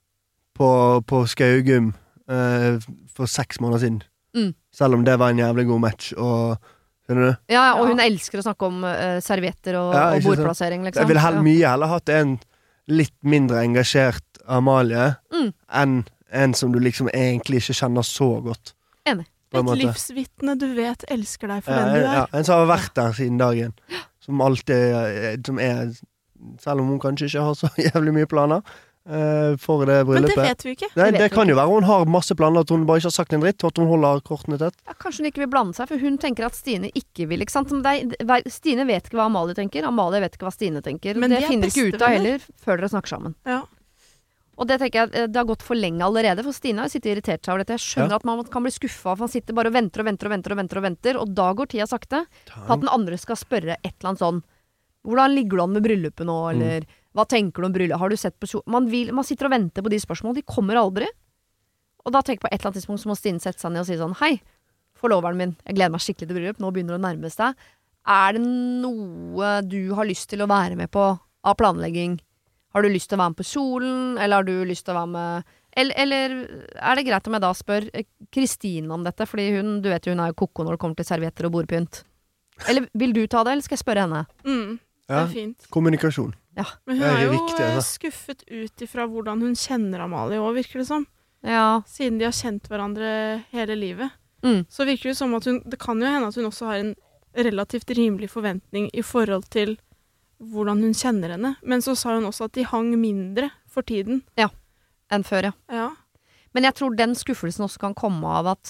på, på Skaugum eh, for seks måneder siden. Mm. Selv om det var en jævlig god match. Og, skjønner du? Ja, og Ja. hun elsker å snakke om eh, servietter og, Ja, og ikke sant? bordplassering, liksom. Jeg ville heller, Ja. mye heller hatt en litt mindre engasjert Amalie Mm. enn en som du liksom egentlig ikke kjenner så godt. Enig. På en Et måte. livsvitne du vet elsker deg for Ja, den du er. ja, en som har vært der siden dagen. Som alltid eh, som er, selv om hun kanskje ikke har så jævlig mye planer eh, for det Men det bryllupet. vet vi ikke. Nei, det vet det vi kan jo være hun har masse planer, at hun bare ikke har sagt en dritt, og at hun holder kortene tett. Ja, kanskje hun ikke vil blande seg, for hun tenker at Stine ikke vil. Ikke sant? Men det er- hver- Stine vet ikke hva Amalie tenker, Amalie vet ikke hva Stine tenker. Men det de er finner ikke ut av bestevenner. heller før dere snakker sammen. Ja. Og det tenker jeg eh, det har gått for lenge allerede, for Stine har sittet og irritert seg over dette. Jeg skjønner Ja. at man kan bli skuffa, for man sitter bare og venter og venter og venter, og venter, og venter, og da går tida sakte. For at den andre skal spørre et eller annet sånn hvordan ligger du an med bryllupet nå, eller hva tenker du om bryllup, har du sett på kjole man, vil, man sitter og venter på de spørsmålene, de kommer aldri. Og da tenker jeg på et eller annet tidspunkt så må Stine sette seg ned og si sånn hei, forloveren min, jeg gleder meg skikkelig til bryllup, nå begynner det å nærme seg. Er det noe du har lyst til å være med på av planlegging? Har du lyst til å være med på kjolen, eller har du lyst til å være med eller, eller er det greit om jeg da spør eh, Kristine om dette, fordi hun, du vet jo hun er jo koko når det kommer til servietter og bordpynt. Eller vil du ta det, eller skal jeg spørre henne? Mm, det Ja. er fint. Kommunikasjon. Men hun Det er er jo viktig, eh, altså. skuffet ut ifra hvordan hun kjenner Amalie òg, virker det som. Ja. Siden de har kjent hverandre hele livet. Mm. Så virker det som at hun Det kan jo hende at hun også har en relativt rimelig forventning i forhold til hvordan hun kjenner henne. Men så sa hun også at de hang mindre for tiden. Enn før, ja. Ja. Men jeg tror den skuffelsen også kan komme av at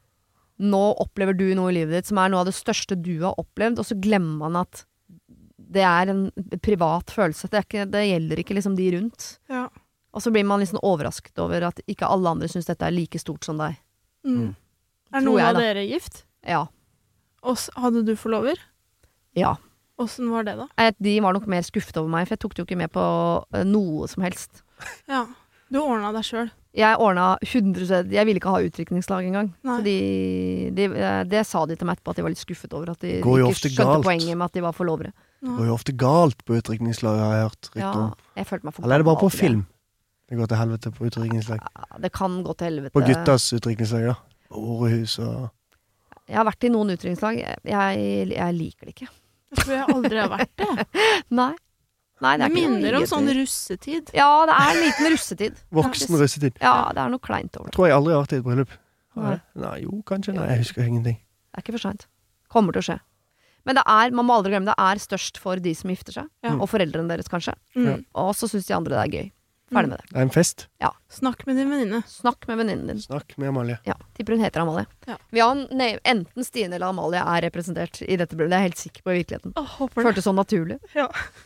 nå opplever du noe i livet ditt som er noe av det største du har opplevd, og så glemmer man at det er en privat følelse. Det, er ikke, det gjelder ikke liksom de rundt. ja. Og så blir man liksom overrasket over at ikke alle andre syns dette er like stort som deg. Mm. Mm. Er Tror noen jeg, av da. dere gift? Ja. Og s- hadde du forlover? Ja. Åssen var det, da? Eh, De var nok mer skuffet over meg, for jeg tok det jo ikke med på eh, noe som helst. Ja. Du ordna deg sjøl. Jeg ordna hundre prosent Jeg ville ikke ha utdrikningslag engang. Nei. Så de, de, eh, det sa de til meg etterpå, at de var litt skuffet over at de Går jo ikke ofte skjønte galt. poenget med at de var forlovere. Det går jo ofte galt på utdrikningslag, har jeg hørt rykte Ja, om. jeg følte meg for Eller er det bare gammel på til det. film? Det går til helvete på utdrikningslag. Ja, det kan gå til helvete. På guttas utdrikningslag, da. Årehus og... Jeg har vært i noen utdrikningslag. Jeg, jeg, jeg liker det ikke. Jeg tror jeg aldri har vært det. Nei. Nei, det Det er ikke minner noe om sånn hyggelig. russetid. Ja, det er en liten russetid. voksen russetid. Ja, det er noe kleint over det. Tror jeg aldri har vært i et bryllup. Har Nei. jeg? Nei, jo, kanskje. Nei, jeg husker ingenting. Det er ikke for sent. Kommer til å skje. Men det er, man må aldri glemme, det er størst for de som gifter seg. Ja. Og foreldrene deres, kanskje. Mm. Og så syns de andre det er gøy. Ferdig med det. Det er en fest. Snakk med din venninne. Snakk med venninnen din. Snakk med Amalie. Ja, tipper hun heter Amalie. Ja. Vi har en, nei, enten Stine eller Amalie er representert i dette bryllet. Det er jeg helt sikker på i virkeligheten. Åh, håper det. Føltes sånn naturlig. Ja.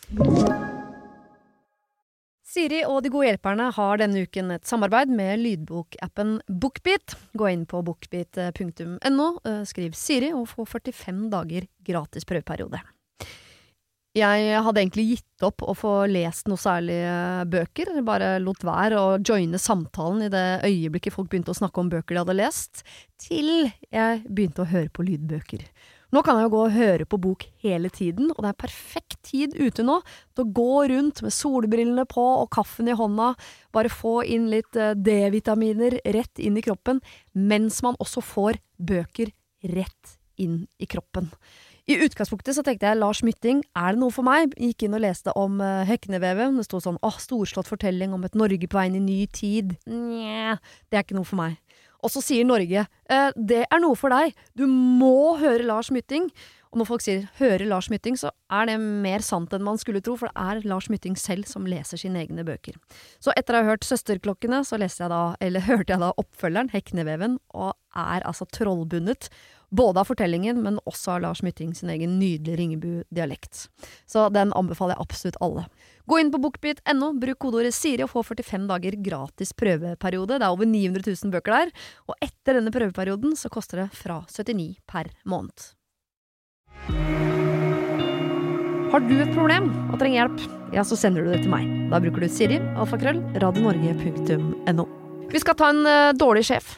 Siri og De gode hjelperne har denne uken et samarbeid med lydbokappen Bookbeat. Gå inn på bookbeat punktum no, skriv Siri og få førtifem dager gratis prøveperiode. Jeg hadde egentlig gitt opp å få lest noe særlig bøker, bare lot være å joine samtalen i det øyeblikket folk begynte å snakke om bøker de hadde lest, til jeg begynte å høre på lydbøker. Nå kan jeg jo gå og høre på bok hele tiden, og det er perfekt tid ute nå til å gå rundt med solbrillene på og kaffen i hånda, bare få inn litt D-vitaminer rett inn i kroppen, mens man også får bøker rett inn i kroppen. I utgangspunktet så tenkte jeg, Lars Mytting, er det noe for meg? Gikk inn og leste om uh, Heknevevet. Det stod sånn, åh, storslått fortelling om et Norge på vei inn i ny tid. Nja, det er ikke noe for meg. Og så sier Norge, eh, det er noe for deg. Du må høre Lars Mytting. Og når folk sier høre Lars Mytting, så er det mer sant enn man skulle tro, for det er Lars Mytting selv som leser sine egne bøker. Så etter å ha hørt Søsterklokkene, så leste jeg da, eller hørte jeg da oppfølgeren, Hekneveven, og er altså trollbundet, både av fortellingen, men også av Lars Mytting sin egen nydelige Ringebu-dialekt. Så den anbefaler jeg absolutt alle. Gå inn på bookbeat punktum no, bruk kodeordet Siri og få førtifem dager gratis prøveperiode. Det er over ni hundre tusen bøker der, og etter denne prøveperioden så koster det fra syttini per måned. Har du et problem og trenger hjelp, ja, så sender du det til meg. Da bruker du Siri, alfakrøll, radionorge punktum no. Vi skal ta en uh, dårlig sjef.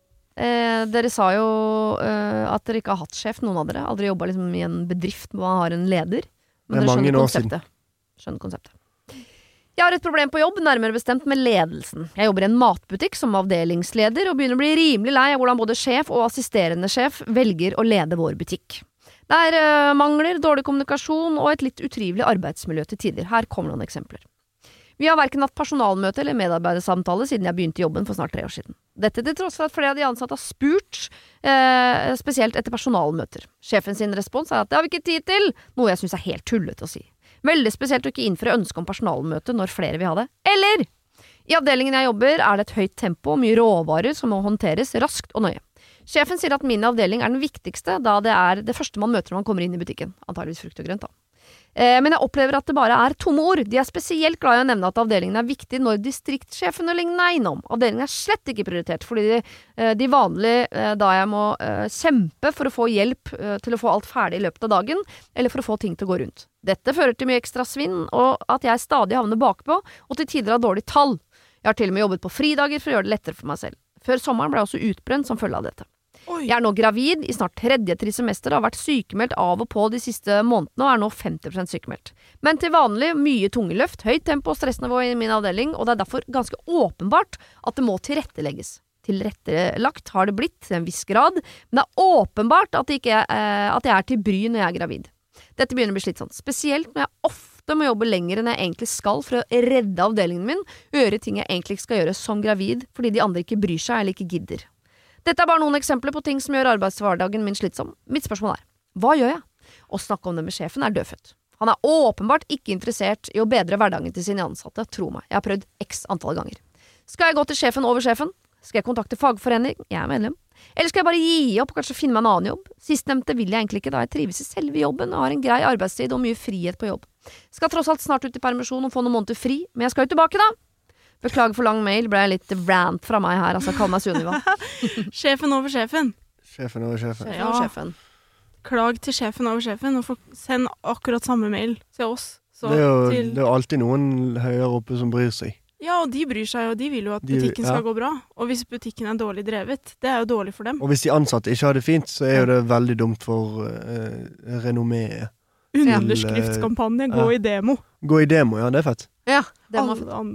Eh, dere sa jo eh, at dere ikke har hatt sjef, noen av dere. Aldri jobbet liksom i en bedrift hvor man har en leder. Men Det er dere mange skjønner år siden. konseptet. Skjønner konseptet. Jeg har et problem på jobb, nærmere bestemt med ledelsen. Jeg jobber i en matbutikk som avdelingsleder, og begynner å bli rimelig lei av hvordan både sjef og assisterende sjef velger å lede vår butikk. Det er uh, mangler, dårlig kommunikasjon og et litt utrivelig arbeidsmiljø til tider. Her kommer noen eksempler. Vi har hverken hatt personalmøte eller medarbeidersamtale siden jeg begynte jobben for snart tre år siden. Dette til tross for at flere av de ansatte har spurt, eh, spesielt etter personalmøter. Sjefen sin respons er at det har vi ikke tid til, noe jeg synes er helt tullete å si. Veldig spesielt å ikke innføre ønske om personalmøte når flere vil ha det. Eller! I avdelingen jeg jobber er det et høyt tempo og mye råvarer som må håndteres raskt og nøye. Sjefen sier at min avdeling er den viktigste, da det er det første man møter når man kommer inn i butikken. Antageligvis frukt og grønt da. Eh, men jeg opplever at det bare er tomme ord. De er spesielt glad i å nevne at avdelingen er viktig når distriktssjefen og lignende er innom. Avdelingen er slett ikke prioritert, fordi de, eh, de vanlige, eh, da jeg må eh, kjempe for å få hjelp eh, til å få alt ferdig i løpet av dagen, eller for å få ting til å gå rundt. Dette fører til mye ekstra svinn, og at jeg stadig havner bakpå, og til tider har dårlig tall. Jeg har til og med jobbet på fridager for å gjøre det lettere for meg selv. Før sommeren ble jeg også utbrent som følge av dette. Oi. Jeg er nå gravid i snart tredje trisemester og har vært sykemeldt av og på de siste månedene og er nå femti prosent sykemeldt. Men til vanlig mye tunge løft, høyt tempo og stressnivå i min avdeling, og det er derfor ganske åpenbart at det må tilrettelegges. Tilrettelagt har det blitt til en viss grad, men det er åpenbart at, det ikke er, eh, at jeg er til bry når jeg er gravid. Dette begynner å bli slitsomt, spesielt når jeg ofte må jobbe lenger enn jeg egentlig skal for å redde avdelingen min, og gjøre ting jeg egentlig ikke skal gjøre som gravid, fordi de andre ikke bryr seg eller ikke gidder. Dette er bare noen eksempler på ting som gjør arbeidshverdagen min slitsom. Mitt spørsmål er, hva gjør jeg? Å snakke om det med sjefen er dødfødt. Han er åpenbart ikke interessert i å bedre hverdagen til sine ansatte, tro meg. Jeg har prøvd x antall ganger. Skal jeg gå til sjefen over sjefen? Skal jeg kontakte fagforening? Jeg er medlem. Eller skal jeg bare gi opp og kanskje finne meg en annen jobb? Sistnevnte vil jeg egentlig ikke, da jeg trives i selve jobben og har en grei arbeidstid og mye frihet på jobb. Skal tross alt snart ut i permisjon og få noen måneder fri, men jeg skal jo tilbake da. Beklager for lang mail, ble jeg litt rant fra meg her, altså kall meg Sunniva. Sjefen over sjefen. Sjefen over sjefen. Sjefen Ja. over sjefen. Klag til sjefen over sjefen, og folk send akkurat samme mail til oss. Så Det er, jo, til, det er jo alltid noen høyere oppe som bryr seg. ja, og de bryr seg, og de vil jo at De- butikken skal ja. gå bra. Og hvis butikken er dårlig drevet, det er jo dårlig for dem. Og hvis de ansatte ikke har det fint, så er jo det veldig dumt for uh, renommeet. Underskriftskampanje, gå Ja. i demo. Gå i demo, ja, det er fett. Ja, det må Alle an-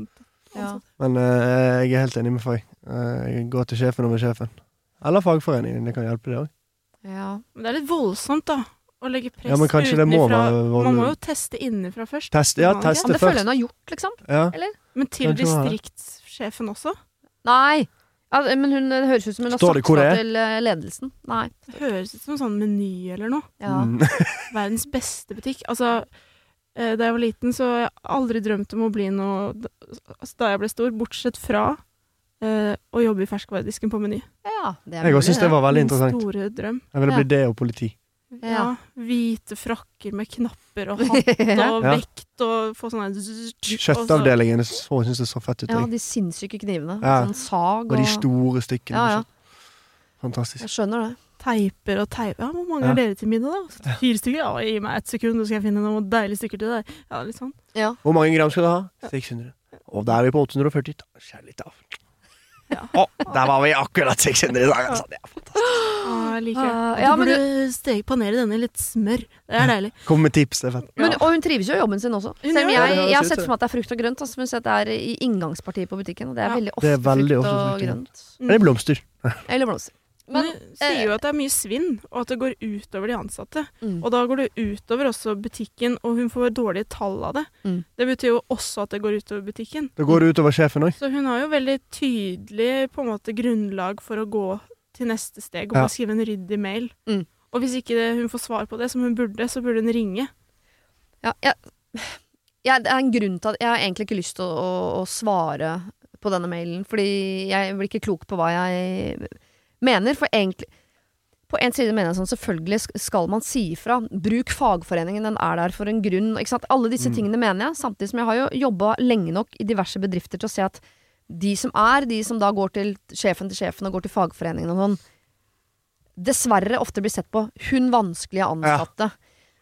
Ja. Men uh, jeg er helt enig med Fay. Uh, jeg går til sjefen over sjefen. Eller fagforeningen, det kan hjelpe det også. Ja. Men det er litt voldsomt da, å legge press Ja, men kanskje det må utenifra. være vold- Man må jo teste innenfra først. Test, ja, Må man teste ikke? Men det føler jeg først. hun har gjort, liksom. Ja. Eller? Men til Jeg tror det. distriktssjefen også? Nei. Ja, men hun det høres ut som hun har Står det sagt hvor det fra er? til eh, ledelsen. Nei. Det høres ut som en sånn meny eller noe. Ja. Mm. Verdens beste butikk. Altså, eh, da jeg var liten, så har jeg aldri drømt om å bli noe altså, da jeg ble stor, bortsett fra eh, å jobbe i ferskvaredisken på Meny. Ja, det er Jeg mulig, også synes det var veldig Min interessant. store drøm. Jeg ville Ja. bli det og politi. Ja. Ja. Hvite frakker med knapper og hatt og Ja. vekt og få sånne Kjøttavdelingen, så synes det så fett ut. Ja, jeg. de sinnssyke knivene. Ja. Sånn sag Og de store stykkene. Ja, ja. Fantastisk. Jeg skjønner det. Teiper og teiper. Ja, hvor mange Ja. er dere til middag, da? Fire stykker? Ja, gi meg ett sekund, så skal jeg finne noen deilige stykker til deg. Ja, litt sånn. Ja. Hvor mange gram skal du ha? seks hundre. Og der er vi på åtte hundre og førti. Kjærlig da. Ja. Å, der var vi akkurat seks hundre i dag. Altså. Det er fantastisk. Ja, jeg liker det. Ah, Du ja, men burde steke panere denne i litt smør. Det er deilig. Kom med tips, det er fett. Men, og hun trives jo i jobben sin også. Hun Selv om gjør jeg, det. Ja, det jeg har høres sett ut for meg at det er frukt og grønt. Altså, men at det er i inngangspartiet på butikken. Og det er Ja. veldig ofte Det er veldig frukt ofte og frukt og grønt. Det er blomster. Eller blomster. Men Men, hun sier jo at det er mye svinn, og at det går utover de ansatte. Mm. Og da går det utover også butikken, og hun får dårlige tall av det. Mm. Det betyr jo også at det går utover butikken. Det går utover sjefen også. Så hun har jo veldig tydelig på en måte grunnlag for å gå til neste steg og Ja. bare skrive en ryddig mail. Mm. Og hvis ikke det, hun får svar på det som hun burde, så burde hun ringe. Ja, jeg, jeg, det er en grunn til at jeg har egentlig ikke lyst til å, å, å svare på denne mailen, fordi jeg blir ikke klok på hva jeg mener. For egentlig på en side mener jeg sånn, selvfølgelig sk- skal man si ifra. Bruk fagforeningen, den er der for en grunn. Ikke sant? Alle disse Mm. tingene mener jeg, samtidig som jeg har jo jobbet lenge nok i diverse bedrifter til å se at de som er, de som da går til sjefen til sjefen og går til fagforeningen og sånn, dessverre ofte blir sett på hun vanskelige ansatte.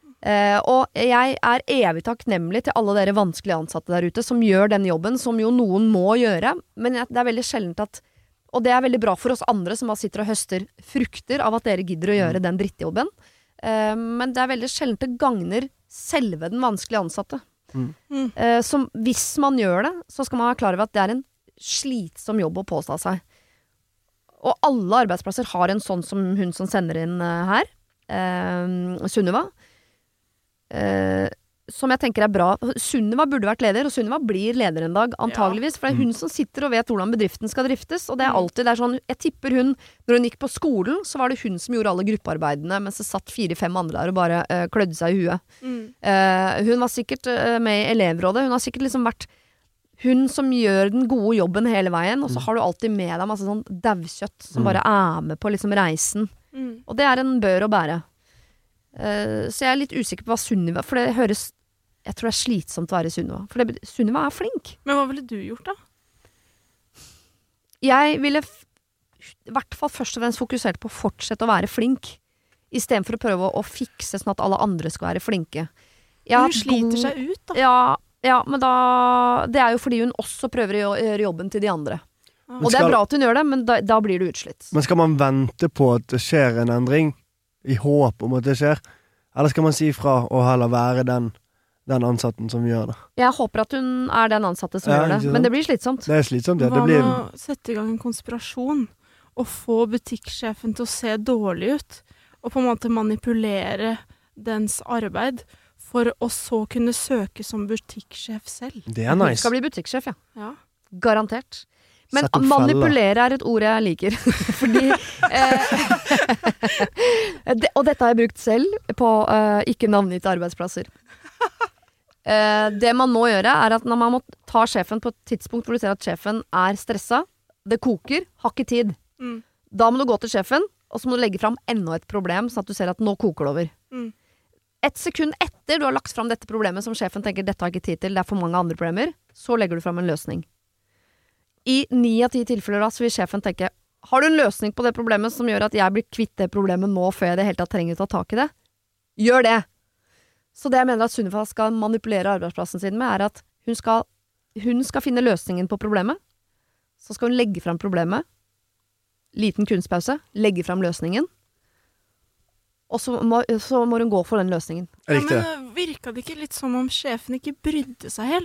Eh, og jeg er evig takknemlig til alle dere vanskelige ansatte der ute som gjør den jobben, som jo noen må gjøre, men jeg- det er veldig sjeldent at og det er veldig bra for oss andre som bare sitter og høster frukter av at dere gidder å gjøre den drittjobben. Eh, men det er veldig sjeldent det gagner selve den vanskelige ansatte. Mm. Mm. Eh, som hvis man gjør det, så skal man være klar over at det er en slitsom jobb å påstå seg. Og alle arbeidsplasser har en sånn som hun som sender inn eh, her. Eh, Sunniva. Eh, som jeg tenker er bra. Sunniva burde vært leder, og Sunniva blir leder en dag, antageligvis. For det er hun som sitter og vet hvordan bedriften skal driftes. Og det er alltid det er sånn, jeg tipper hun, når hun gikk på skolen, så var det hun som gjorde alle gruppearbeidene, mens det satt fire-fem andre der og bare eh, klødde seg i huet. Mm. Eh, hun var sikkert eh, med i elevrådet. Hun har sikkert liksom vært hun som gjør den gode jobben hele veien, og så har du alltid med deg masse sånn daukjøtt som Mm. bare er med på liksom reisen. Mm. Og det er en bør å bære. Eh, så jeg er litt usikker på hva Sunniva, for det høres jeg tror det er slitsomt å være Sunniva. For det, Sunniva er flink. Men hva ville du gjort, da? Jeg ville f i hvert fall først og fremst fokusert på å fortsette å være flink, istedenfor å prøve å, å fikse sånn at alle andre skal være flinke. Jeg har Hun hatt sliter god- seg ut, da. Ja, ja, men da det er jo fordi hun også prøver å gjøre jobben til de andre. Ja. Og det er skal- bra at hun gjør det, men da, da blir du utslitt. Men skal man vente på at det skjer en endring, i håp om at det skjer? Eller skal man si fra og heller være den, den ansatten som gjør det? Jeg håper at hun er den ansatte som Ja, gjør det, ikke sant? men det blir slitsomt. Det er slitsomt, ja. Hva Det blir med å sette i gang en konspirasjon og få butikksjefen til å se dårlig ut, og på en måte manipulere dens arbeid, for å så kunne søke som butikksjef selv? Det er Hun nice. skal bli butikksjef, ja. Ja. Garantert. Men Sett opp feller. manipulere er et ord jeg liker. Fordi eh, det, Og dette har jeg brukt selv på eh, ikke navngitte arbeidsplasser. Eh, det man må gjøre, er at når man må ta sjefen på et tidspunkt hvor du ser at sjefen er stressa, det koker, har ikke tid. Mm. Da må du gå til sjefen, og så må du legge fram enda et problem, sånn at du ser at nå koker det over. Mm. Et sekund etter du har lagt fram dette problemet som sjefen tenker dette har jeg ikke tid til, det er for mange andre problemer, så legger du fram en løsning. I ni av ti tilfeller da, så vil sjefen tenke, har du en løsning på det problemet som gjør at jeg blir kvitt det problemet nå, før jeg det hele tatt trenger å ta tak i det? Gjør det! Så det jeg mener at Sunniva skal manipulere arbeidsplassen sin med, er at hun skal, hun skal finne løsningen på problemet, så skal hun legge fram problemet, liten kunstpause, legge fram løsningen, og så må, så må hun gå for den løsningen. Jeg Ja, likte men det. øh, virka det ikke litt som om sjefen ikke brydde seg helt?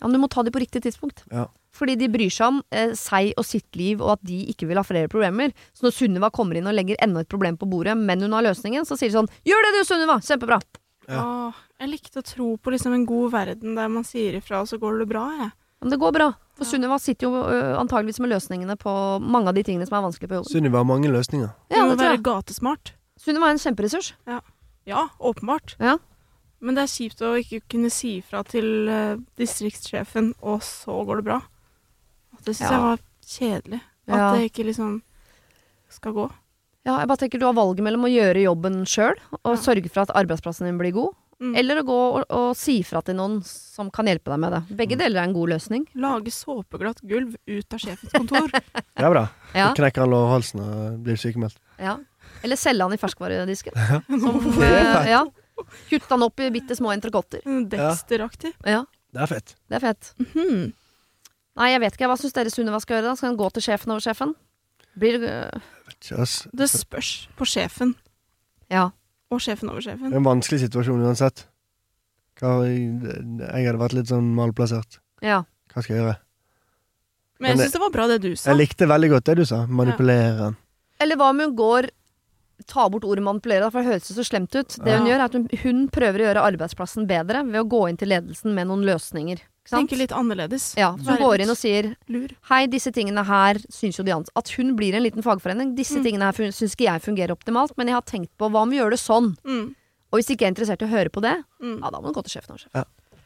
Ja, men du må ta det på riktig tidspunkt. Ja. Fordi de bryr seg om eh, seg og sitt liv, og at de ikke vil ha flere problemer. Så når Sunniva kommer inn og legger enda et problem på bordet, men hun har løsningen, så sier de sånn, gjør det du, Sunniva, kjempebra. Ja. Åh, jeg likte å tro på liksom en god verden der man sier ifra, og så går det bra, jeg. Men det går bra, for Ja. Sunniva sitter jo ø, antageligvis med løsningene på mange av de tingene som er vanskelig på jobben. Sunniva har mange løsninger. Du Ja, må det tror være jeg. gatesmart. Sunniva er en kjemperessurs. Ja, åpenbart. Ja. Men det er kjipt å ikke kunne si ifra til uh, distriktssjefen, og så går det bra. Det synes Ja. jeg var kjedelig. At Ja. det ikke liksom skal gå. Ja, jeg bare tenker du har valget mellom å gjøre jobben selv, og Ja. sørge for at arbeidsplassen din blir god, Mm. eller å gå og, og si fra til noen som kan hjelpe deg med det. Begge deler er en god løsning. Lage såpeglatt gulv ut av sjefens kontor. Det er bra. Ja, Så knekker han lårhalsen og blir sykemeldt. ja. Eller selge han i ferskvaredisken. Som Det er fett. Ja. Kutte han opp i bitte små entrekotter. Dexter-aktig. Ja, Det er fett. det er fett. Mhm. Nei, jeg vet ikke. Hva syns dere Sunniva skal gjøre da? Skal hun gå til sjefen over sjefen? Blir det Vet ikke, ass. Det spørs på sjefen. Ja. Og sjefen over Det er sjefen. en vanskelig situasjon uansett. Hva, jeg hadde vært litt sånn malplassert. Ja. Hva skal jeg gjøre? Men jeg Men synes det var bra det du sa. Jeg likte veldig godt det du sa. Manipulere han. Eller hva om hun går Ta bort ordet manipulere, da, for det høres jo så slemt ut. Det hun Ja. gjør, er at hun, hun prøver å gjøre arbeidsplassen bedre ved å gå inn til ledelsen med noen løsninger. Ikke sant? Tenke litt annerledes. Ja, så hun Være går litt inn og sier lur. hei, disse tingene her syns jo de ansatte. At hun blir en liten fagforening. Disse Mm. tingene her fun- syns ikke jeg fungerer optimalt, men jeg har tenkt på hva om vi gjør det sånn. Mm. Og hvis ikke jeg er interessert i å høre på det, Mm. ja, da må du gå til sjefen. Sjef.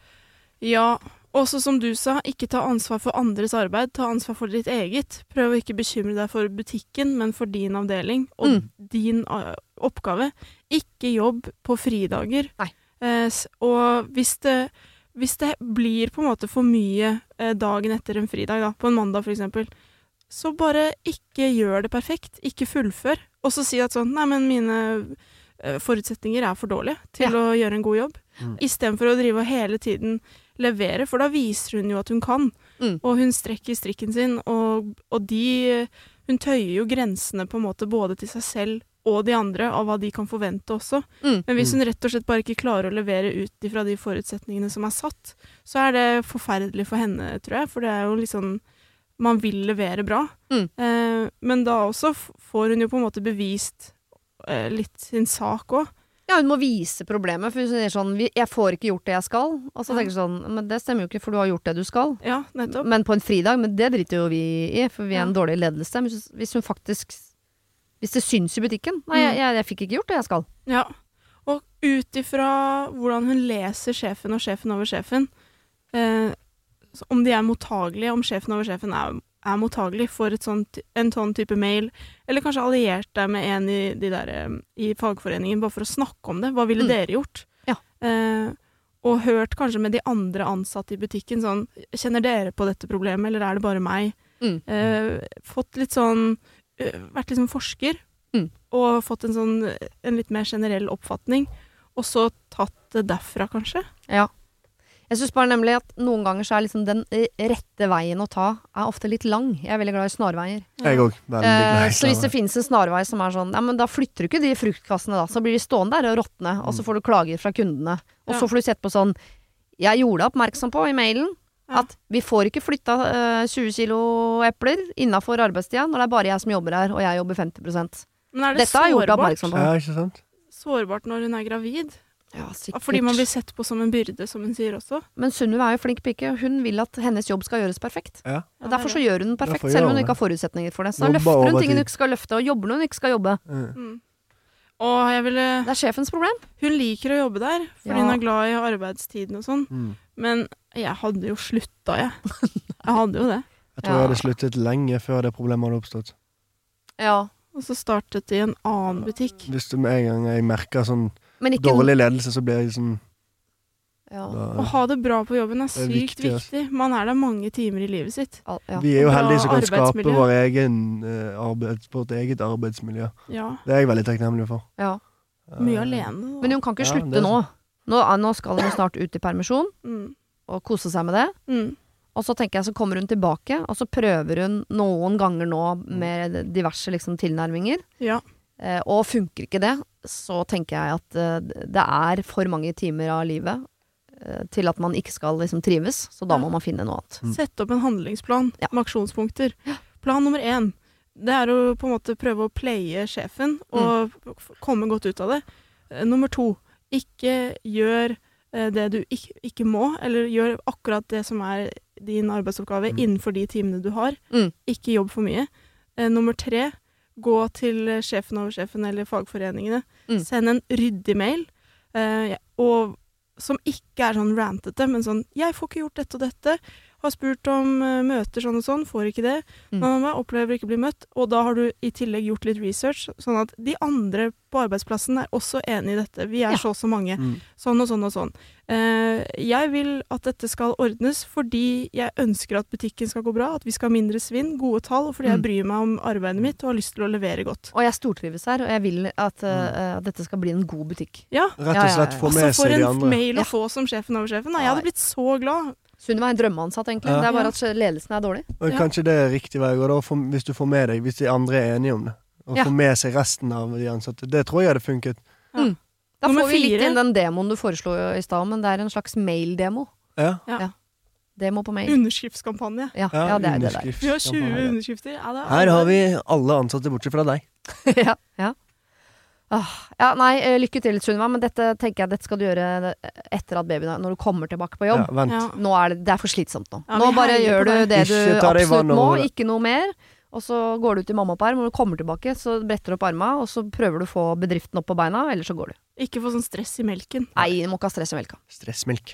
Ja, også som du sa, ikke ta ansvar for andres arbeid, ta ansvar for ditt eget. Prøv å ikke bekymre deg for butikken, men for din avdeling og Mm. din uh, oppgave. Ikke jobb på fridager. Nei. Eh, s- og hvis det, hvis det blir på en måte for mye eh, dagen etter en fridag, da, på en mandag for eksempel, så bare ikke gjør det perfekt. Ikke fullfør. Og så si at sånn, nei, men mine eh, forutsetninger er for dårlige til Ja. å gjøre en god jobb. Mm. Istedenfor å drive og hele tiden levere, for da viser hun jo at hun kan. Mm. Og hun strekker strikken sin, og, og de Hun tøyer jo grensene på en måte både til seg selv og de andre, av hva de kan forvente også. Mm. Men hvis hun rett og slett bare ikke klarer å levere ut ifra de forutsetningene som er satt, så er det forferdelig for henne, tror jeg. For det er jo liksom Man vil levere bra. Mm. Eh, men da også f- får hun jo på en måte bevist eh, litt sin sak òg. Ja, hun må vise problemet, for hun sier sånn "Vi- 'Jeg får ikke gjort det jeg skal'. Og så Ja. tenker jeg sånn Men det stemmer jo ikke, for du har gjort det du skal. Ja, nettopp. Men på en fridag, men det driter jo vi i, for vi er en Ja. dårlig ledelse. Men hvis- hvis hun faktisk Hvis det syns i butikken Nei, jeg, jeg, jeg fikk ikke gjort det jeg skal. Ja, og ut ifra hvordan hun leser sjefen og sjefen over sjefen, eh, så om de er mottagelige, om sjefen over sjefen er, er mottagelig for et sånt, en sånn type mail, eller kanskje alliert deg med en i, de der, eh, i fagforeningen bare for å snakke om det. Hva ville Mm. dere gjort? Ja. Eh, og hørt kanskje med de andre ansatte i butikken sånn, kjenner dere på dette problemet, eller er det bare meg? Mm. Eh, fått litt sånn, eh, vært litt sånn forsker, Mm. og fått en sånn, en litt mer generell oppfatning, og så tatt det derfra, kanskje. Ja. Jeg syns bare nemlig at noen ganger så er liksom den eh, rette veien å ta er ofte litt lang. Jeg er veldig glad i snarveier. Jeg òg. Veldig glad Eh, i så hvis det slaver. finnes en snarvei som er sånn, ja, men da flytter du ikke de fruktkassene da, så blir de stående der og råtne, og så får du klager fra kundene. Og Ja. så får du sett på sånn, jeg gjorde deg oppmerksom på i mailen, Ja. at vi får ikke flytta eh, tjue kilo epler innenfor arbeidstida, når det er bare jeg som jobber her, og jeg jobber femti prosent. Men er det Dette har jeg gjort deg sårbart? oppmerksom på. Ja, ikke sant? Sårbart når hun er gravid? Ja, sikkert. Fordi man blir sett på som en byrde, som hun sier også. Men Sunniva er jo flink pike, og hun vil at hennes jobb skal gjøres perfekt. Ja. Og derfor så gjør hun den perfekt, Derfor selv om gjør hun hun ikke har forutsetninger for det. Så da Jobber løfter hun over ting hun tid. ikke skal løfte, og jobber når hun ikke skal jobbe. Mm. Mm. Og jeg ville Det er sjefens problem. Hun liker å jobbe der, fordi Ja. hun er glad i arbeidstiden og sånn. Mm. Men jeg hadde jo slutta, jeg. Jeg hadde jo det. Jeg tror jeg hadde sluttet lenge før det problemet hadde oppstått. Ja. Og så startet det i en annen butikk. Hvis du med en gang jeg merker sånn Men ikke dårlig ledelse, så blir jeg sånn Ja. da, Å ha det bra på jobben er Det er sykt viktig, viktig. Man er der mange timer i livet sitt. Al- ja. Vi er jo Og bra heldige som kan skape arbeidsmiljø. vår egen, eh, arbeids, vårt eget arbeidsmiljø. Ja. Det er jeg veldig takknemlig for. ja. Mye Eh, alene. Men hun kan ikke Ja, slutte det er nå. nå. Nå skal hun snart ut i permisjon mm. og kose seg med det. Mm. Og så tenker jeg så kommer hun tilbake, og så prøver hun noen ganger nå med diverse liksom, tilnærminger. Ja. Eh, og funker ikke det, så tenker jeg at eh, det er for mange timer av livet til at man ikke skal liksom trives, så da må man finne noe annet. Sett opp en handlingsplan Ja. med aksjonspunkter. Plan nummer én, det er å på en måte prøve å playe sjefen og f- komme godt ut av det. Eh, Nummer to, ikke gjør eh, det du ikke, ikke må, eller gjør akkurat det som er din arbeidsoppgave innenfor de timene du har. Mm. Ikke jobb for mye. Eh, nummer tre, gå til eh, sjefen over sjefen eller fagforeningene. Mm. Send en ryddig mail, eh, ja, og, som ikke er sånn rantete, men sånn, jeg får ikke gjort dette og dette, har spurt om eh, møter sånn og sånn, får ikke det, Mm. mamma opplever ikke å bli møtt, og da har du i tillegg gjort litt research, sånn at de andre på arbeidsplassen er også enig i dette. Vi er Ja. så og så mange, Mm. sånn og sånn og sånn. Eh, jeg vil at dette skal ordnes fordi jeg ønsker at butikken skal gå bra, at vi skal ha mindre svinn, gode tall, og fordi jeg Mm. bryr meg om arbeidet mitt og har lyst til å levere godt. Og jeg stortrives her, og jeg vil at, uh, at dette skal bli en god butikk. Ja, Rett Ja, og ja, slett ja. få altså med for seg de en andre. mail Ja. å få som sjefen over sjefen. Nei, jeg Ja. hadde blitt så glad. Sunniva er en drømmeansatt, egentlig. Ja. Det er bare Ja. at ledelsen er dårlig. Og Ja. kanskje det er riktig vei å gå, da, for, hvis du får med deg, hvis de andre er enige om det. Og Ja. få med seg resten av de ansatte. Det tror jeg hadde funket. Da Nummer får vi litt fire. inn den demoen du foreslo i stad, men det er en slags mail-demo. Ja. Demo på mail. Underskriftskampanje. Ja, ja, det er det der. underskrift. Vi har tjue Kampanje. underskrifter. Ja, det er Her har vi alle ansatte bortsett fra deg. ja, ja. Ah, ja, nei, eh, lykke til, Sunniva, men dette tenker jeg dette skal du gjøre etter at babyen er, når du kommer tilbake på jobb. Ja, vent. Ja. Nå er det, det er for slitsomt nå. Ja, nå vi bare heier gjør på du deg. det du Ikke ta deg absolutt vann må, over det. ikke noe mer. Og så går du ut i mammaperm, og når du kommer tilbake, så bretter du opp arma, og så prøver du å få bedriften opp på beina, eller så går du. Ikke få sånn stress i melken. Nei, du må ikke ha stress i melka. Stressmelk.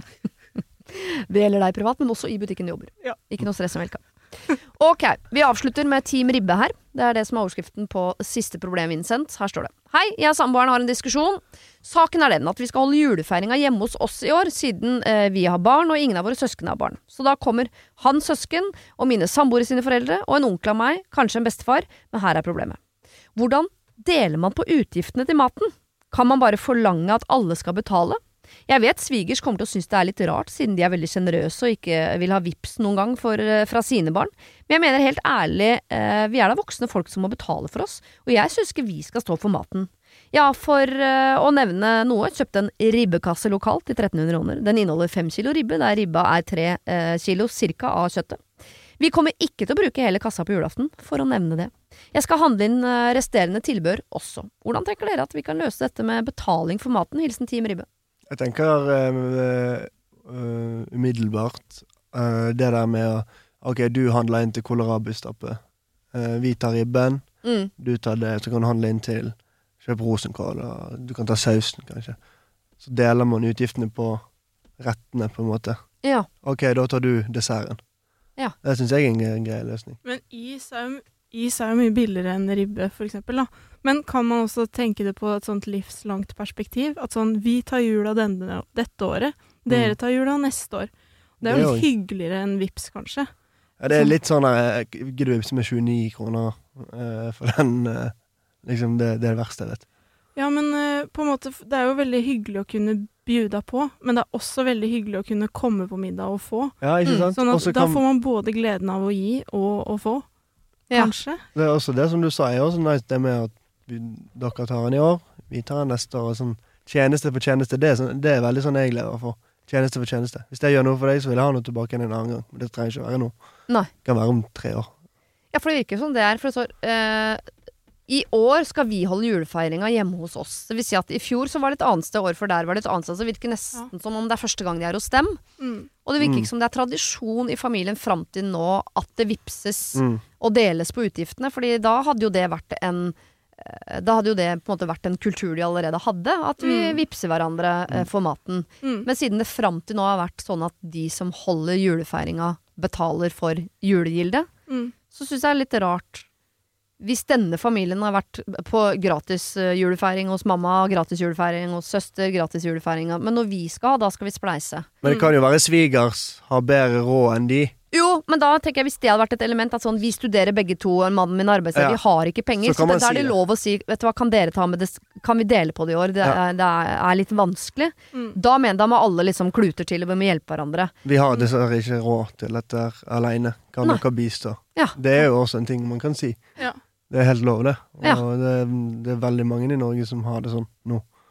Det gjelder deg privat, men også i butikken du jobber. Ja. Ikke noe stress i melka. Ok, vi avslutter med Team Ribbe her. Det er det som er overskriften på siste problem innsendt. Her står det: Hei, jeg og samboeren har en diskusjon. Saken er den at vi skal holde julefeiringa hjemme hos oss i år, siden eh, vi har barn og ingen av våre søsken har barn. Så da kommer hans søsken og mine samboere sine foreldre og en onkel av meg, kanskje en bestefar, men her er problemet. Hvordan deler man på utgiftene til maten? Kan man bare forlange at alle skal betale? Jeg vet svigers kommer til å synes det er litt rart, siden de er veldig generøse og ikke vil ha vips noen gang for, fra sine barn. Men jeg mener helt ærlig, eh, vi er da voksne folk som må betale for oss, og jeg synes ikke vi skal stå for maten. Ja, for eh, å nevne noe, kjøpte en ribbekasse lokalt til tretten hundre kroner. Den inneholder fem kilo ribbe, der ribba er tre eh, kilo cirka av kjøttet. Vi kommer ikke til å bruke hele kassa på julaften, for å nevne det. Jeg skal handle inn eh, resterende tilbør også. Hvordan tenker dere at vi kan løse dette med betaling for maten? Hilsen Team Ribbe. Jeg tenker uh, uh, umiddelbart uh, det der med å ok, du handler inn til kålrabistappe. Uh, vi tar ribben, Mm. du tar det, så kan du handle inn til kjøp rosenkål, og du kan ta sausen kanskje. Så deler man utgiftene på rettene på en måte. Ja. Ok, da tar du desserten. Ja. Det synes jeg er en, en grei løsning. Men is er, jo, is er jo mye billigere enn ribbe, for eksempel, da. Men kan man også tenke det på et sånt livslangt perspektiv? At sånn, vi tar jula denne, dette året, dere tar jula neste år. Det er Det jo er litt hyggeligere enn vips, kanskje. Ja, det er litt sånn der, gidder du vippse med tjueni kroner uh, for den, uh, liksom det, det er det verste jeg vet. Ja, men eh, på en måte, det er jo veldig hyggelig å kunne bjuda på, men det er også veldig hyggelig å kunne komme på middag og få. Ja, ikke Mm, sant? Sånn at Også da kan- får man både gleden av å gi og å få, Ja. kanskje. Det er også det som du sa, er også nice det med at vi, dere tar den i år, vi tar den neste år, og sånn tjeneste for tjeneste, det er, sånn, det er veldig sånn jeg lever for. Tjeneste for tjeneste. Hvis jeg gjør noe for deg, så vil jeg ha noe tilbake igjen en annen gang. Men det trenger ikke være nå. Nei. Det kan være om tre år. Ja, for det virker som det er. For det står, eh, i år skal vi holde julefeiringa hjemme hos oss. Det vil si at i fjor så var det et annet sted, år for der var det et annet sted. Så det virker nesten som om det er første gang de er hos dem. Mm. Og det virker Mm. ikke som det er tradisjon i familien fram til nå at det vipses Mm. og deles på utgiftene. Fordi da hadde jo det vært en eh, Da hadde jo det på en måte vært en kultur de allerede hadde. At vi Mm. vipser hverandre eh, for maten. Mm. Men siden det fram til nå har vært sånn at de som holder julefeiringa betaler for julegilde, Mm. så syns jeg det er litt rart hvis denne familien har vært på gratis eh, julefeiring hos mamma, gratis julefeiring hos søster, gratis julefeiring, men når vi skal ha, da skal vi spleise. Men det kan jo være svigers har bedre råd enn de. Jo, men da tenker jeg hvis det hadde vært et element at sånn, vi studerer begge to, en mann min arbeidsgiver, Ja. vi har ikke penger, Så så, kan det, man da er si det det. lov å si, vet du hva, kan dere ta med det, kan vi dele på det i år, det, Ja. er, det er, er litt vanskelig. Mm. Da mener da må alle liksom kluter til, og vi må hjelpe hverandre. Vi har dessverre ikke råd til dette alene. Kan Nei. dere bistå? Ja. Det er jo også en ting man kan si. Ja. Det er helt lov, det. Og Ja. det, det er veldig mange i Norge som har det sånn nå.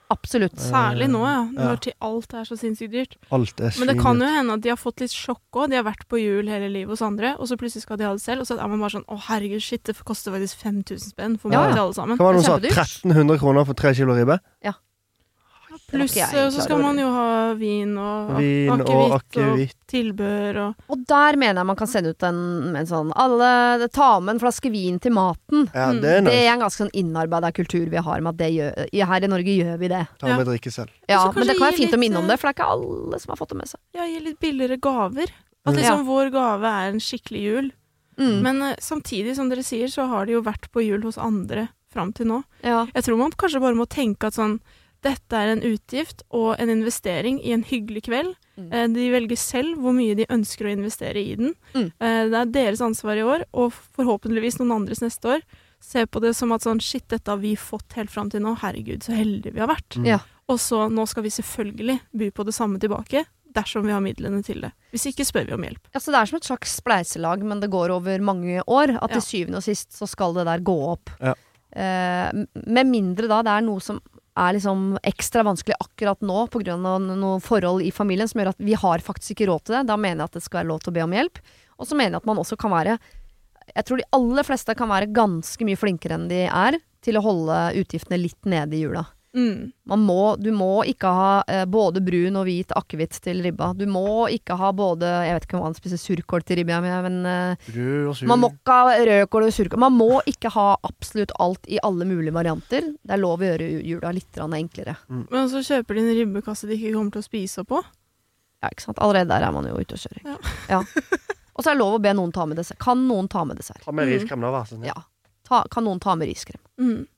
Absolutt. Særlig nå, ja. Ja. Når til alt er så sinnssykt dyrt. Alt er Men det kan jo svindyrt. hende at de har fått litt sjokk også. De har vært på jul hele livet hos andre, og så plutselig skal de ha det selv. Og så er man bare sånn, å herregud, shit, det koster faktisk fem tusen spenn for Ja, mat ja. til alle sammen. Hva var det noen sa? Kjempedyrt. tretten hundre kroner for tre kilo ribbe? Pluss Det var ikke jeg så klar skal over. man jo ha vin og Vin og akevitt og akevitt. tilbør og Og der mener jeg man kan sende ut en, en sånn Alle ta med en flaske vin til maten. Ja, Mm. det er Det nice. er en ganske sånn innarbeidet kultur vi har med at det gjør, i- her i Norge gjør vi det. Ta Ja. med drikke selv. Ja, så kanskje men det kan være gi fint å litt, minne om det, for det er ikke alle som har fått det med seg. ja, gi litt billigere gaver. At Mm. liksom vår gave er en skikkelig jul. Mm. Men eh, samtidig, som dere sier, så har de jo vært på jul hos andre fram til nå. Ja. Jeg tror man kanskje bare må tenke at sånn, dette er en utgift og en investering i en hyggelig kveld. Mm. Eh, De velger selv hvor mye de ønsker å investere i den. Mm. Eh, Det er deres ansvar i år, og forhåpentligvis noen andres neste år. Se på det som at sånn, shit, dette har vi fått helt fram til nå. Herregud, så heldige vi har vært. Mm. Ja. Og så nå skal vi selvfølgelig by på det samme tilbake, dersom vi har midlene til det. Hvis ikke spør vi om hjelp. Ja, så det er som et slags spleiselag, men det går over mange år. At Ja. til syvende og sist så skal det der gå opp. Ja. Eh, med mindre da det er noe som er liksom ekstra vanskelig akkurat nå på grunn av noen forhold i familien som gjør at vi har faktisk ikke råd til det. Da mener jeg at det skal være lov til å be om hjelp. Og så mener jeg at man også kan være Jeg tror de aller fleste kan være ganske mye flinkere enn de er til å holde utgiftene litt nede i jula. Mm. Man må, du må ikke ha eh, både brun og hvit akevitt til ribba. Du må ikke ha både Jeg vet ikke om man spiser surkål til ribba, men eh, Rød og sur. man må ikke ha rødkål og surkål. Man må ikke ha absolutt alt i alle mulige varianter. Det er lov å gjøre jula litt grann enklere. Men så kjøper de en ribbekasse de ikke kommer til å spise opp på. Ja, ikke sant? Allerede der er man jo ute og kjører. Ja. Ja. Og så er det lov å be noen ta med dessert. Kan noen ta med dessert? Ta med Mm. riskrem, da, vær så snill. Ja. Ta, kan noen ta med riskrem? Mm.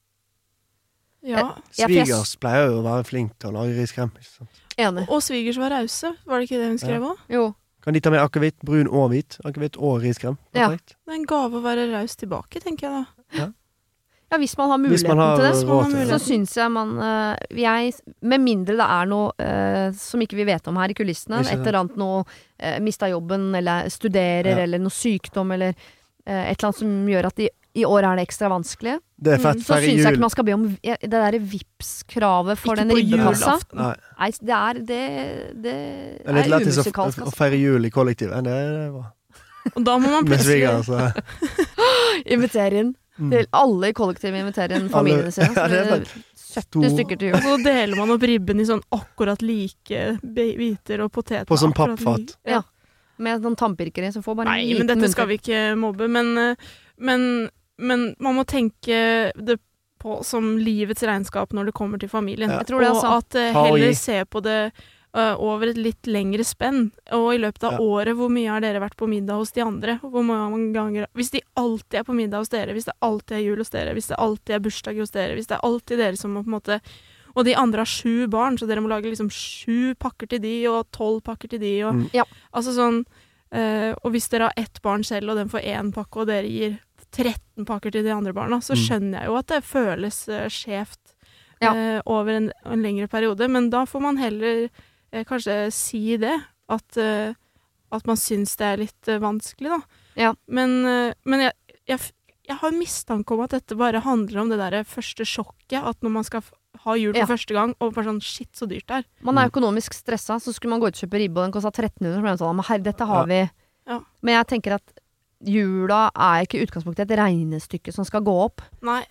Ja. Jeg- jeg- Svigers pleier jo å være flink til å lage riskrem. Ikke sant? Enig. Og svigers var rause, var det ikke det hun skrev òg? Jo. Kan de ta med akevitt, brun og hvit? Akevitt og riskrem. Ja. Perfekt. Det er en gave å være raus tilbake, tenker jeg da. Ja, hvis man har Hvis muligheten man har til det, så råd man til har det. så syns jeg man eh, jeg, Med mindre det er noe eh, som ikke vi vet om her i kulissene, Ikke sant. et eller annet noe uh, mista jobben, eller studerer, Ja. eller noe sykdom, eller eh, et eller annet som gjør at i, i år er det ekstra vanskelig, Det er fett. Mm, så Feire syns jeg ikke jul. man skal be om ja, det derre Vipps-kravet for Ikke den på ribbekassa. julaften. Nei. Nei, det er det, det Det er er litt lættis å, umusikalsk. å Altså. feire jul i kollektivet. Det er bra. Og da må man Med plutselig sviger, altså. Invitere inn Mm. til alle i kollektivet. Invitere inn familiene sine. Ja, det er Så vel sytti stor- stykker til Og jul. så deler man opp ribben i sånn akkurat like be- biter og poteter. På sånn akkurat pappfat. like. Ja. Med noen tannpirkere som får bare en Nei, liten men dette skal munter. vi ikke mobbe. Men, eh, men, men man må tenke det på som livets regnskap når det kommer til familien. Ja. Jeg tror det, og altså. at eh, Ta og gi. heller se på det eh, over et litt lengre spenn. Og i løpet av Ja. året, hvor mye har dere vært på middag hos de andre? Hvor mange ganger Hvis de alltid er på middag hos dere, hvis det alltid er jul hos dere, hvis det alltid er bursdag hos dere, hvis det er alltid dere som må på en måte Og de andre har sju barn, så dere må lage liksom sju pakker til de, og tolv pakker til de, og Mm. Ja. altså sånn eh, Og hvis dere har ett barn selv, og den får én pakke, og dere gir tretten pakker til de andre barna, så Mm. skjønner jeg jo at det føles uh, skjevt Ja. eh, over en, en lengre periode. Men da får man heller eh, kanskje si det. At, eh, at man syns det er litt eh, vanskelig, da. Ja. Men, eh, men jeg, jeg, f- jeg har mistanke om at dette bare handler om det der første sjokket. At når man skal f- ha jul for Ja. første gang, og bare sånn shit, så dyrt det er. Man er økonomisk stressa, så skulle man gå ut og kjøpe ribbe, og den kosta tretten hundre. Så ble man sånn, men herre, dette har vi. Ja. Men jeg tenker at jula er ikke i utgangspunktet et regnestykke som skal gå opp. Nei.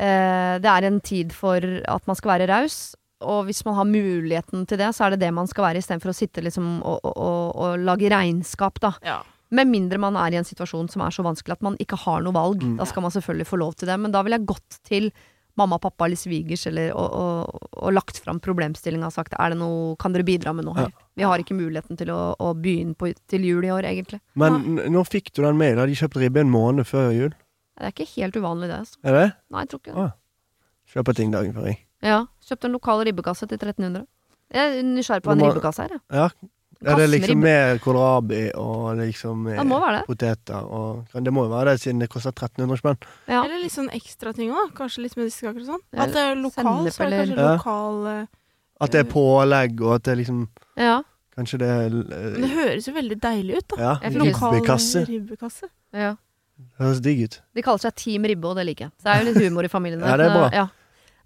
Eh, det er en tid for at man skal være raus, og hvis man har muligheten til det, så er det det man skal være, istedenfor å sitte liksom og, og, og, og lage regnskap, da. Ja. Med mindre man er i en situasjon som er så vanskelig at man ikke har noe valg. Mm. Da skal man selvfølgelig få lov til det, men da vil jeg gått til mamma, pappa eller svigers eller, og, og, og lagt fram problemstillinga og sagt er det noe, kan dere bidra med noe her? Vi har ikke muligheten til å, å begynne på, til jul i år, egentlig. Men n- når fikk du den med? Da hadde de kjøpt ribbe en måned før jul? Det er ikke helt uvanlig det. Altså. Er det? Nei, jeg tror ikke det. Ah. Kjøper ting dagen før jeg. Ja, kjøpte en lokal ribbekasse til tretten hundre. Jeg er nysgjerrig på en Hvor ma- ribbekasse her, ja. Ja. Er Kasse det med liksom ribbe. med kålrabi og liksom med Ja, det må være det. poteter og Det må jo være det, siden det koster tretten hundre spenn. Ja. Eller litt sånn ekstra ting òg. Kanskje litt medisinskaker og sånn. Ja, At det er lokal, sennep så er det eller- kanskje Ja. lokal eh, At det er pålegg, og at det liksom ja. Kanskje det er Men det høres jo veldig deilig ut, da. Ja, Jeg fikk Lokal ribbekasse. ribbekasse. ja. Det høres digg ut. De kaller seg Team Ribbe, og det liker jeg. Så det er jo litt humor i familien. Ja, det er bra. Ja.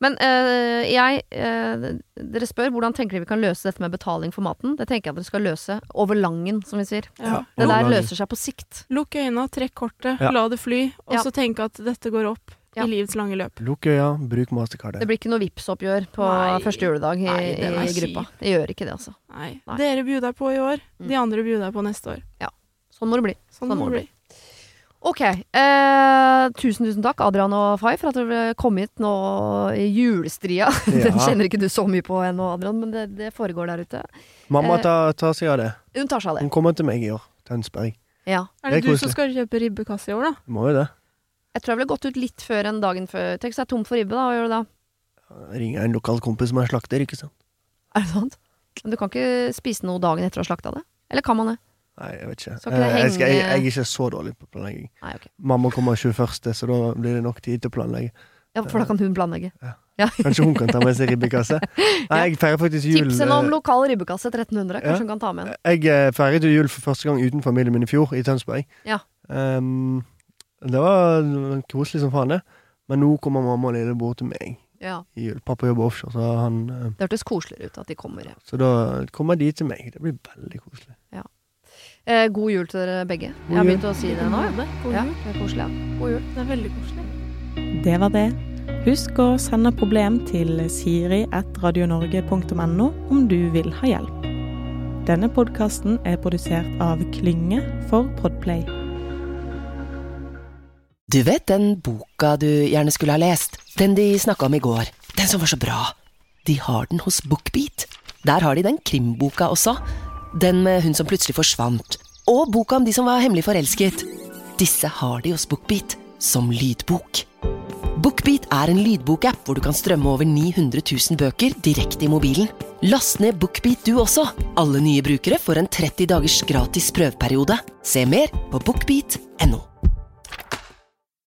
Men øh, jeg øh, dere spør hvordan tenker dere vi kan løse dette med betaling for maten. Det tenker jeg at dere skal løse over langen, som vi sier. Ja. Det der Over langen. løser seg på sikt. Lukk øynene, trekk kortet, Ja. la det fly, og Ja. så tenke at dette går opp Ja. i livets lange løp. Lukk øya, bruk Mastercard. Det blir ikke noe Vipps-oppgjør på Nei. første juledag i, Nei, det var i gruppa. Det gjør ikke det, altså. Nei. Nei. Dere bjuder på i år, Mm. de andre bjuder på neste år. Sånn må det bli. Sånn, Sånn må det bli. Ok, eh, tusen, tusen takk Adrian og Fay for at dere kom hit nå i julestria. Den kjenner ikke du så mye på ennå, Adrian, men det, det foregår der ute. Mamma Eh, tar, tar seg av det. Hun tar seg av det. Hun kommer til meg i år. Tønsberg. Ja. Er Det det, er du koselig. som skal kjøpe ribbekasse i år, da? Må jo det. Jeg tror jeg ville gått ut litt før enn dagen før. Tenk så er det tomt for ribbe, da. Hva gjør du da? Ringer en lokal kompis som er slakter, ikke sant? Er det sant? Men du kan ikke spise noe dagen etter å ha slakta det? Eller kan man det? Nei, jeg vet ikke. Skal ikke det Eh, jeg, skal, jeg, henge- jeg er ikke så dårlig på planlegging. Nei, ok. Mamma kommer tjueførste, så da blir det nok tid til å planlegge. Ja, for da kan hun planlegge. Ja. Ja. Kanskje hun kan ta med seg ribbekasse? Nei, jeg feirer faktisk jul Tips henne om eh, lokal ribbekasse tretten hundre. Kanskje Ja. hun kan ta med en. Jeg eh, feiret jo jul for første gang uten familien min i fjor, i Tønsberg. Ja. Ehm, det var koselig som faen, det. Men nå kommer mamma og lillebror til meg Ja. i jul. Pappa jobber offshore, så han eh, Det hørtes koseligere ut at de kommer. Ja. Så da kommer de til meg. Det blir veldig koselig. Eh, god jul til dere begge. Jeg har jul. begynt å si det nå. Ja. God Ja, jul. det er koselig. Ja. God jul. Det er veldig koselig. Det var det. Husk å sende problem til siri at radionorge punktum no om du vil ha hjelp. Denne podcasten er produsert av Klynge for Podplay. Du vet den boka du gjerne skulle ha lest? Den de snakket om i går. Den som var så bra. De har den hos BookBeat. Der har de den krimboka også. Den med hun som plutselig forsvant. Og boka om de som var hemmelig forelsket. Disse har de hos BookBeat som lydbok. BookBeat er en lydbokapp hvor du kan strømme over ni hundre tusen bøker direkte i mobilen. Last ned BookBeat du også. Alle nye brukere får en tretti dagers gratis prøveperiode. Se mer på bookbeat punktum no.